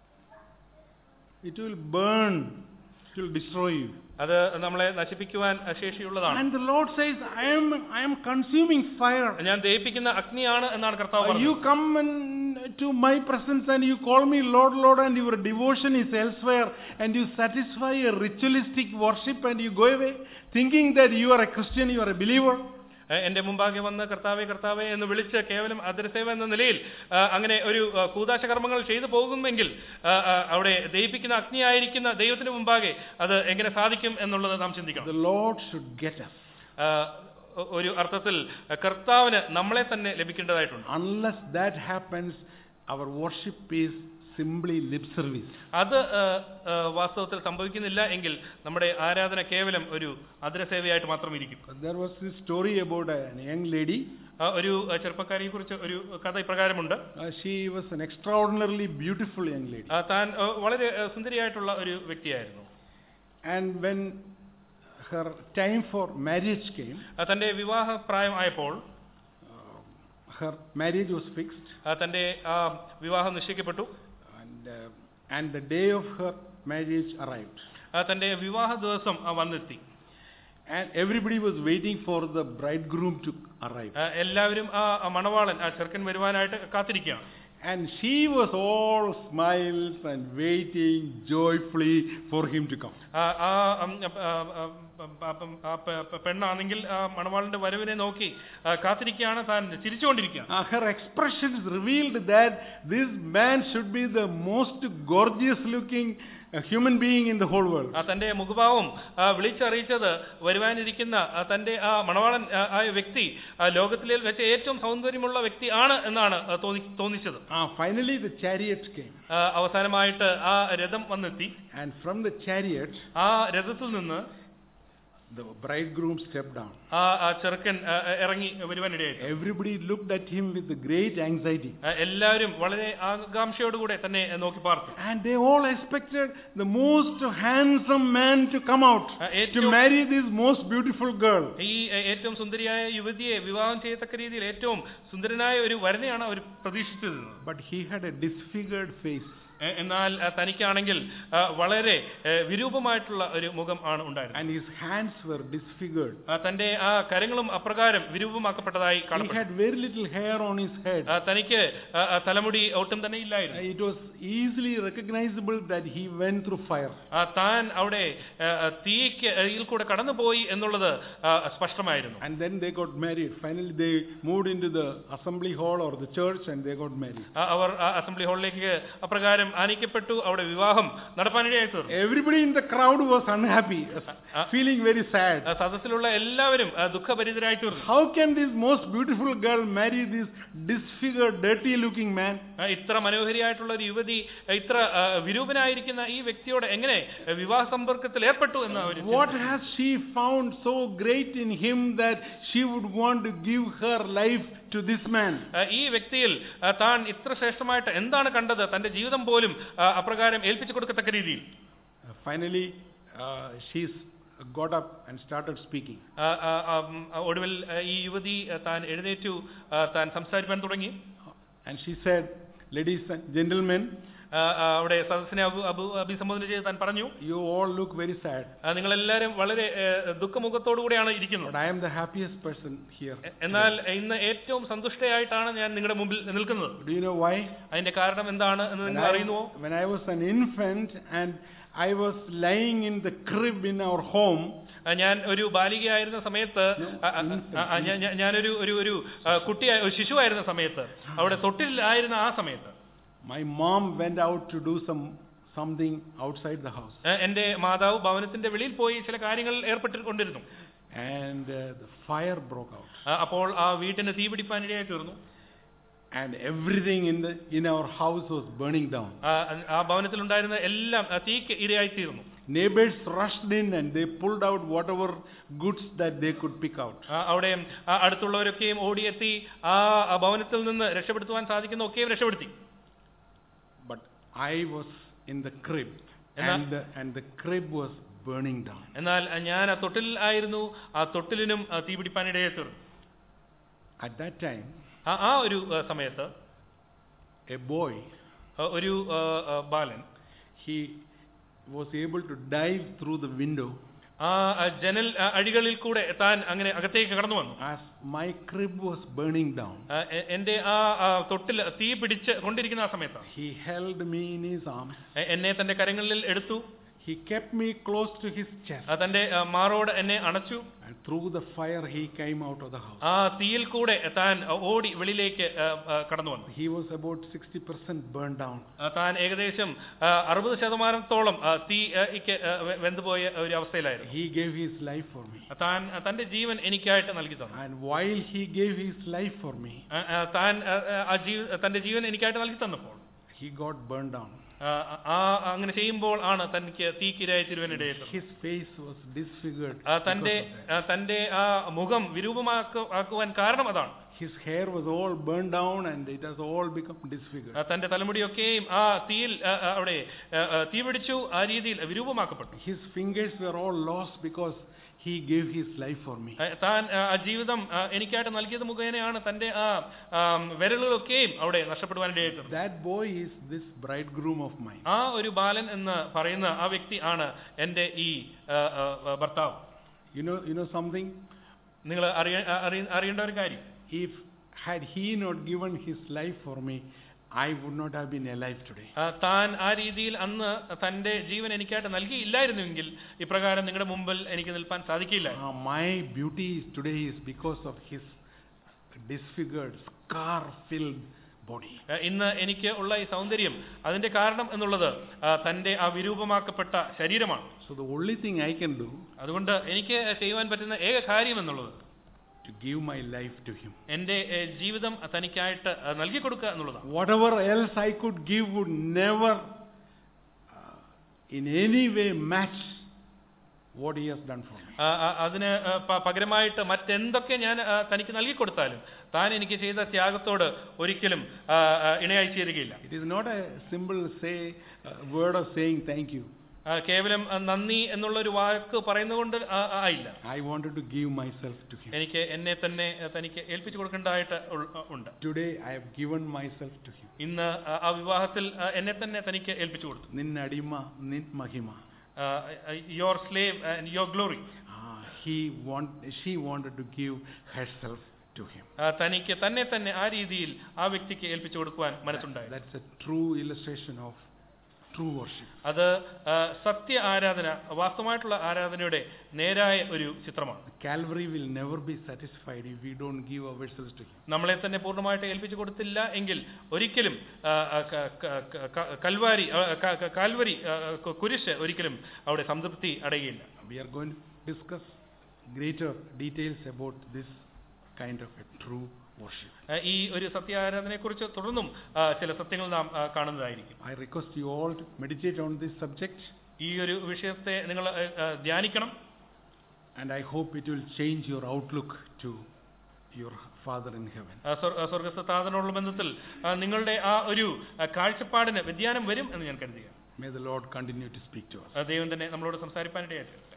It will burn. It will destroy you. അത് നമ്മളെ നശിപ്പിക്കുവാൻ ശേഷിയുള്ളതാണ്. And the Lord says, I am I am consuming fire. ഞാൻ ദഹിപ്പിക്കുന്ന അഗ്നിയാണ് എന്നാണ് കർത്താവ് പറഞ്ഞത്. You come and to my presence and you call me Lord, Lord, and your devotion is elsewhere, and you satisfy a ritualistic worship and you go away thinking that you are a Christian, you are a believer. എന്റെ മുമ്പാകെ വന്ന് കർത്താവേ കർത്താവേ എന്ന് വിളിച്ച് കേവലം അതിരസേവ എന്ന നിലയിൽ അങ്ങനെ ഒരു കൂദാശ കർമ്മങ്ങൾ ചെയ്തു പോകുമെങ്കിൽ അവിടെ ദഹിപ്പിക്കുന്ന അഗ്നിയായിരിക്കുന്ന ദൈവത്തിന് മുമ്പാകെ അത് എങ്ങനെ സാധിക്കും എന്നുള്ളത് നാം ചിന്തിക്കണം. The Lord should get us. ഒരു അർത്ഥത്തിൽ കർത്താവിന് നമ്മളെ തന്നെ ലഭിക്കേണ്ടതായിട്ടുണ്ട്. Unless that happens, our worship is simply lip service. അത് വാസ്തവത്തിൽ സംഭവിക്കുന്നില്ല എങ്കിൽ നമ്മുടെ ആരാധന കേവലം ഒരു അതിരസേവയായിട്ട് മാത്രം ഇരിക്കും. There was this story about a young lady. ഒരു ചെറുപ്പക്കാരിയെ കുറിച്ച് ഒരു കഥ ഇപ്രകാരമുണ്ട്. She was an extraordinarily beautiful young lady. താൻ വളരെ സുന്ദരിയായിട്ടുള്ള ഒരു വ്യക്തിയായിരുന്നു. And when her time for marriage came, തന്റെ വിവാഹ പ്രായം ആയപ്പോൾ her marriage was fixed. തന്റെ വിവാഹം നിശ്ചയിക്കപ്പെട്ടു. And uh, and the day of her marriage arrived. തന്റെ വിവാഹ ദിവസം വന്നെത്തി. And everybody was waiting for the bridegroom to arrive. എല്ലാവരും ആ മണവാളൻ ആ ചെറുക്കൻ വരുവാനായിട്ട് കാത്തിരിക്കുകയാണ്. And she was all smiles and waiting joyfully for him to come. പെണ്ണാണെങ്കിൽ മണവാളന്റെ വരവിനെ നോക്കി കാത്തിരിക്കുകയാണ്, താൻ ചിരിച്ചുകൊണ്ടിരിക്കുകയാണ്. Her expressions revealed that this man should be the most gorgeous looking a human being in the whole world. തന്റെ മുഖഭാവം വിളിച്ചറിയിച്ചത് വരുവാനിരിക്കുന്ന തന്റെ ആ മണവാളൻ ആ വ്യക്തി ലോകത്തിലെ വെച്ച് ഏറ്റവും സൗന്ദര്യമുള്ള വ്യക്തി ആണ് എന്നാണ് തോന്നിച്ചത്. Finally the chariot came. അവസാനമായിട്ട് ആ രഥം വന്നെത്തി. And from the chariot, ആ രഥത്തിൽ നിന്ന് the bridegroom stepped down. ആ ആ ചെറുക്കൻ ആ, ആ, ഇറങ്ങി വരുവാനിടയായി. Everybody looked at him with great anxiety. ആ, എല്ലാവരും വളരെ ആകാംക്ഷയോടുകൂടെ തന്നെ നോക്കി പാർത്തു. And they all expected the most handsome man to come out ആ, to ഏറ്റവും marry this most beautiful girl. ഈ ഏ- ഏറ്റവും സുന്ദരിയായ യുവതിയെ വിവാഹം ചെയ്യത്തക്ക രീതിയിൽ ഏറ്റവും സുന്ദരനായ ഒരു വരനെയാണ് അവർ പ്രതീക്ഷിച്ചത്. But he had a disfigured face. എ- എന്നാൽ ആ, തനിക്കാണെങ്കിൽ ആ, വളരെ ഏ, വിരൂപമായിട്ടുള്ള ഒരു മുഖം ആണ് ഉണ്ടായിരുന്നത്. And his hands were disfigured. ആ, തന്റെ ആ കരങ്ങളും അപ്രകാരം വിരൂപമാക്കപ്പെട്ടതായി He കാണപ്പെട്ടു. had very little hair on his head. ആ, തനിക്ക് ആ, ആ, തലമുടി ഒട്ടും തന്നെ ഇല്ലായിരുന്നു. It was easily recognizable that he went through fire. ആ, താൻ അവിടെ ആ, ആ, തീയ്ക്ക് ഇതിൽ കൂടെ കടന്നുപോയി എന്നുള്ളത് ആ, സ്പഷ്ടമായിരുന്നു. And then they got married. Finally they moved into the assembly hall or the church and they got married. ആ, അവർ ആ അസംബ്ലി ഹാളിലേക്ക് അപ്രകാരം ആനയിക്കപ്പെട്ടു. അവിടെ വിവാഹം നടപ്പാനിടയായി തീർന്നു. Everybody in the crowd was unhappy, feeling very sad. ആ, സദസ്സിലുള്ള എല്ലാവരും ആ, ദുഃഖഭരിതരായി തീർന്നു. How can this most beautiful girl marry this disfigured, dirty looking man? ആ, ഇത്ര മനോഹരിയായിട്ടുള്ള ഒരു യുവതി ഇത്ര ആ, വിരൂപനായിരിക്കുന്ന ഈ വ്യക്തിയോട് എങ്ങനെ വിവാഹ സമ്പർക്കത്തിൽ ഏർപ്പെട്ടു എന്ന് അവർ What has she found so great in him that she would want to give her life to this man? ആ, ഈ വ്യക്തിയിൽ ആ, താൻ ഇത്ര ശ്രേഷ്ഠമായിട്ട് എന്താണ് കണ്ടത്? തന്റെ ജീവിതം പോലും ആ, അപ്രകാരം ഏൽപ്പിച്ചു കൊടുക്കത്തക്ക രീതിയിൽ. Uh, finally, uh, she's got up and started speaking. ആ, ആ, ആ, ഉം, ആ, ഒടുവിൽ ആ, ഈ യുവതി ആ, താൻ എഴുന്നേറ്റു, ആ, താൻ സംസാരിക്കാൻ തുടങ്ങി. And she said, ladies and gentlemen, ആ, ആ, അവിടെ സദസ്സിനെ അഭി അഭി- അഭിസംബോധന ചെയ്ത് താൻ പറഞ്ഞു, you all look very sad. ആ, നിങ്ങളെല്ലാവരും വളരെ ഏ, ദുഃഖമുഖത്തോടുകൂടിയാണ് ഇരിക്കുന്നത്. But I am the happiest person here. എ- എന്നാൽ ഇന്ന് ഏറ്റവും സന്തുഷ്ടയായിട്ടാണ് ഞാൻ നിങ്ങളുടെ മുമ്പിൽ നിൽക്കുന്നത്. Do you know why? അതിന്റെ കാരണം എന്താണ് എന്ന് When നിങ്ങൾ I, അറിയുന്നുവോ? when I was an infant and I was lying in the crib in our home, ആ, ഞാൻ ഒരു ബാലികയായിരുന്ന സമയത്ത് ആ, ആ, ആ, ആ, ഞാൻ- ഞാൻ- ഞാനൊരു ഒരു ഒരു ആ, കുട്ടിയായ ഒരു ശിശുവായിരുന്ന സമയത്ത് അവിടെ തൊട്ടിലായിരുന്ന ആ സമയത്ത് my mom went out to do some something outside the house. ആ, എന്റെ മാതാവ് ഭവനത്തിന്റെ വെളിയിൽ പോയി ചില കാര്യങ്ങളിൽ ഏർപ്പെട്ടുകൊണ്ടിരുന്നു. And uh, the fire broke out. ആ, അപ്പോൾ ആ വീട്ടിന് തീ പിടിപ്പാനിടയായി തീർന്നു. And everything in the in our house was burning down. ആ, ആ ഭവനത്തിൽ ഉണ്ടായിരുന്ന എല്ലാം ആ, തീക്ക് ഇരയായി തീർന്നു. Neighbors rushed in and they pulled out whatever goods that they could pick out. ആ, അവിടെ ആ, അടുത്തുള്ളവരൊക്കെയും ഓടിയെത്തി ആ ആ ഭവനത്തിൽ നിന്ന് രക്ഷപ്പെടുത്തുവാൻ സാധിക്കുന്ന ഒക്കെയും രക്ഷപ്പെടുത്തി. But I was in the crib Enna- and the, and the crib was burning down. എന്നാൽ ആ, ഞാൻ ആ തൊട്ടിൽ ആയിരുന്നു. ആ തൊട്ടിലിനും ആ, തീ പിടിപ്പാനിടയായി തീർന്നു. At that time, ആ ആ ഒരു ആ, സമയത്ത് a boy, ആ, ഒരു ആ, ആ, ബാലൻ he was able to dive through the window ആ ആ, ജനൽ ആ, അഴികളിൽ കൂടെ താൻ അങ്ങനെ അകത്തേക്ക് കടന്നു വന്നു. as my crib was burning down. ആ, എ- എന്റെ ആ ആ, തൊട്ടിൽ തീ പിടിച്ച് കൊണ്ടിരിക്കുന്ന ആ സമയത്താണ് He held me in his arms. എ- എന്നെ തന്റെ കരങ്ങളിൽ എടുത്തു. He kept me close to his chest. ആ, തന്റെ ആ, മാറോട് എന്നെ അണച്ചു. And through the fire, he came out of the house. ആ തീയിൽ കൂടെ താൻ ഓടി വെളിയിലേക്ക് ആ, ആ, കടന്നു വന്നു. He was about sixty percent burned down. ആ, താൻ ഏകദേശം ആ, അറുപത് ശതമാനത്തോളം ആ, തീക്ക് ആ, വെ- വെന്തുപോയ ഒരു അവസ്ഥയിലായിരുന്നു. He gave his life for me. ആ, താൻ ആ, തന്റെ ജീവൻ എനിക്കായിട്ട് നൽകി തന്നു. And while he gave his life for me, ആ, ആ, താൻ ആ, ആ, ജീവ- തന്റെ ജീവൻ എനിക്കായിട്ട് നൽകി തന്നപ്പോൾ he got burned down. ആ, ആ അങ്ങനെ ചെയ്യുമ്പോൾ ആണ് തനിക്ക് തീക്കിരായി തിരുവനിടയിൽ His face was disfigured. തന്റെ because of that. ആ, തന്റെ ആ മുഖം വിരൂപമാക്ക- ആക്കുവാൻ കാരണം അതാണ്. His hair was all burned down and it has all become disfigured. ആ, തന്റെ തലമുടിയൊക്കെയും ആ തീയിൽ ആ, ആ, അവിടെ ആ, ആ, തീ പിടിച്ചു. ആ രീതിയിൽ വിരൂപമാക്കപ്പെട്ടു. His fingers were all lost because he gave his life for me. ആ, താൻ ആ, ആ ജീവിതം ആ, എനിക്കായിട്ട് നൽകിയത് മുഖേനയാണ് തന്റെ ആ ആ, വിരലുകളൊക്കെയും അവിടെ നഷ്ടപ്പെടുവാനിടയായിട്ടുള്ളത്. That boy is this bridegroom of mine. ആ ഒരു ബാലൻ എന്ന് പറയുന്ന ആ വ്യക്തി ആണ് എന്റെ ഈ ആ, ആ, ആ, ഭർത്താവ്. You know, you know something? നിങ്ങൾ അറിയ അറിയ- അറിയേണ്ട ഒരു കാര്യം, If had he not given his life for me, I would not have been alive today. ആ, താൻ ആ രീതിയിൽ അന്ന് തന്റെ ജീവൻ എനിക്കായിട്ട് നൽകിയില്ലായിരുന്നുവെങ്കിൽ ഇപ്രകാരം നിങ്ങളുടെ മുമ്പിൽ എനിക്ക് നിൽപ്പാൻ സാധിക്കില്ല. Uh, my beauty is today is because of his disfigured, scar-filled body. ആ, ഇന്ന് എനിക്ക് ഉള്ള ഈ സൗന്ദര്യം അതിന്റെ കാരണം എന്നുള്ളത് ആ, തന്റെ ആ വിരൂപമാക്കപ്പെട്ട ശരീരമാണ്. So the only thing I can do അതുകൊണ്ട് എനിക്ക് ചെയ്യുവാൻ പറ്റുന്ന ഏക കാര്യം എന്നുള്ളത് to give my life to him. എന്റെ ഏ, ജീവിതം തനിക്കായിട്ട് ആ, നൽകി കൊടുക്കുക എന്നുള്ളതാണ്. Whatever else I could give would never uh, in any way match what he has done for me. ആ, ആ, അതിന് ആ, പ- പകരമായിട്ട് മറ്റെന്തൊക്കെ ഞാൻ ആ, തനിക്ക് നൽകി കൊടുത്താലും താൻ എനിക്ക് ചെയ്ത ത്യാഗത്തോട് ഒരിക്കലും ആ, ആ, ഇണയായി ചേരുകയില്ല. It is not a simple say uh, word of saying thank you. ആ, കേവലം ആ, നന്ദി എന്നുള്ള ഒരു വാക്ക് പറയുന്നതുകൊണ്ട് ആ- ആയില്ല. I wanted to give myself to him. എനിക്ക് എന്നെ തന്നെ ആ, തനിക്ക് ഏൽപ്പിച്ചു കൊടുക്കേണ്ടതായിട്ട് ഉൾ- ഉണ്ട്. Today I have given myself to him. ഇന്ന് ആ- ആ വിവാഹത്തിൽ ആ, എന്നെ തന്നെ തനിക്ക് ഏൽപ്പിച്ചു കൊടുത്തു. Nin adima, nin mahima. Your slave and your glory. Ah, he want, she wanted to give herself to him. തനിക്ക് തന്നെ തന്നെ ആ രീതിയിൽ ആ വ്യക്തിക്ക് ഏൽപ്പിച്ചു കൊടുക്കുവാൻ മനസ്സുണ്ടായി. That's a true illustration of true worship. അത് ആ, സത്യ ആരാധന, വാസ്തവമായിട്ടുള്ള ആരാധനയുടെ നേരായ ഒരു ചിത്രമാണ്. Calvary will never be satisfied if we don't give ourselves to him. നമ്മളെ തന്നെ പൂർണ്ണമായിട്ട് ഏൽപ്പിച്ചു കൊടുത്തില്ല എങ്കിൽ ഒരിക്കലും ആ, ആ, ക- ക- ക- ക- കൽവാരി ആ, ക- ക- കാൽവരി ആ, കു- കുരിശ് ഒരിക്കലും അവിടെ സംതൃപ്തി അടയുകയില്ല. We are going to discuss greater details about this kind of a true worship. ആ, ഈ ഒരു സത്യ ആരാധനയെ കുറിച്ച് തുടർന്നും ആ, ചില സത്യങ്ങൾ നാം ആ, കാണുന്നതായിരിക്കും. I request you all to meditate on this subject, ഈ ഒരു വിഷയത്തെ നിങ്ങൾ ആ, ആ, ധ്യാനിക്കണം. and I hope it will change your outlook to your Father in heaven. ആ, സ്വർ- ആ, സ്വർഗ്ഗസ്ഥനാഥനോടുള്ള ബന്ധത്തിൽ ആ, നിങ്ങളുടെ ആ ഒരു ആ, കാഴ്ചപ്പാടിന് വ്യതിയാനം വരും എന്ന് ഞാൻ കരുതുക. May the Lord continue to speak to us. ആ, ദൈവം തന്നെ നമ്മളോട് സംസാരിപ്പാനിടയായിട്ട്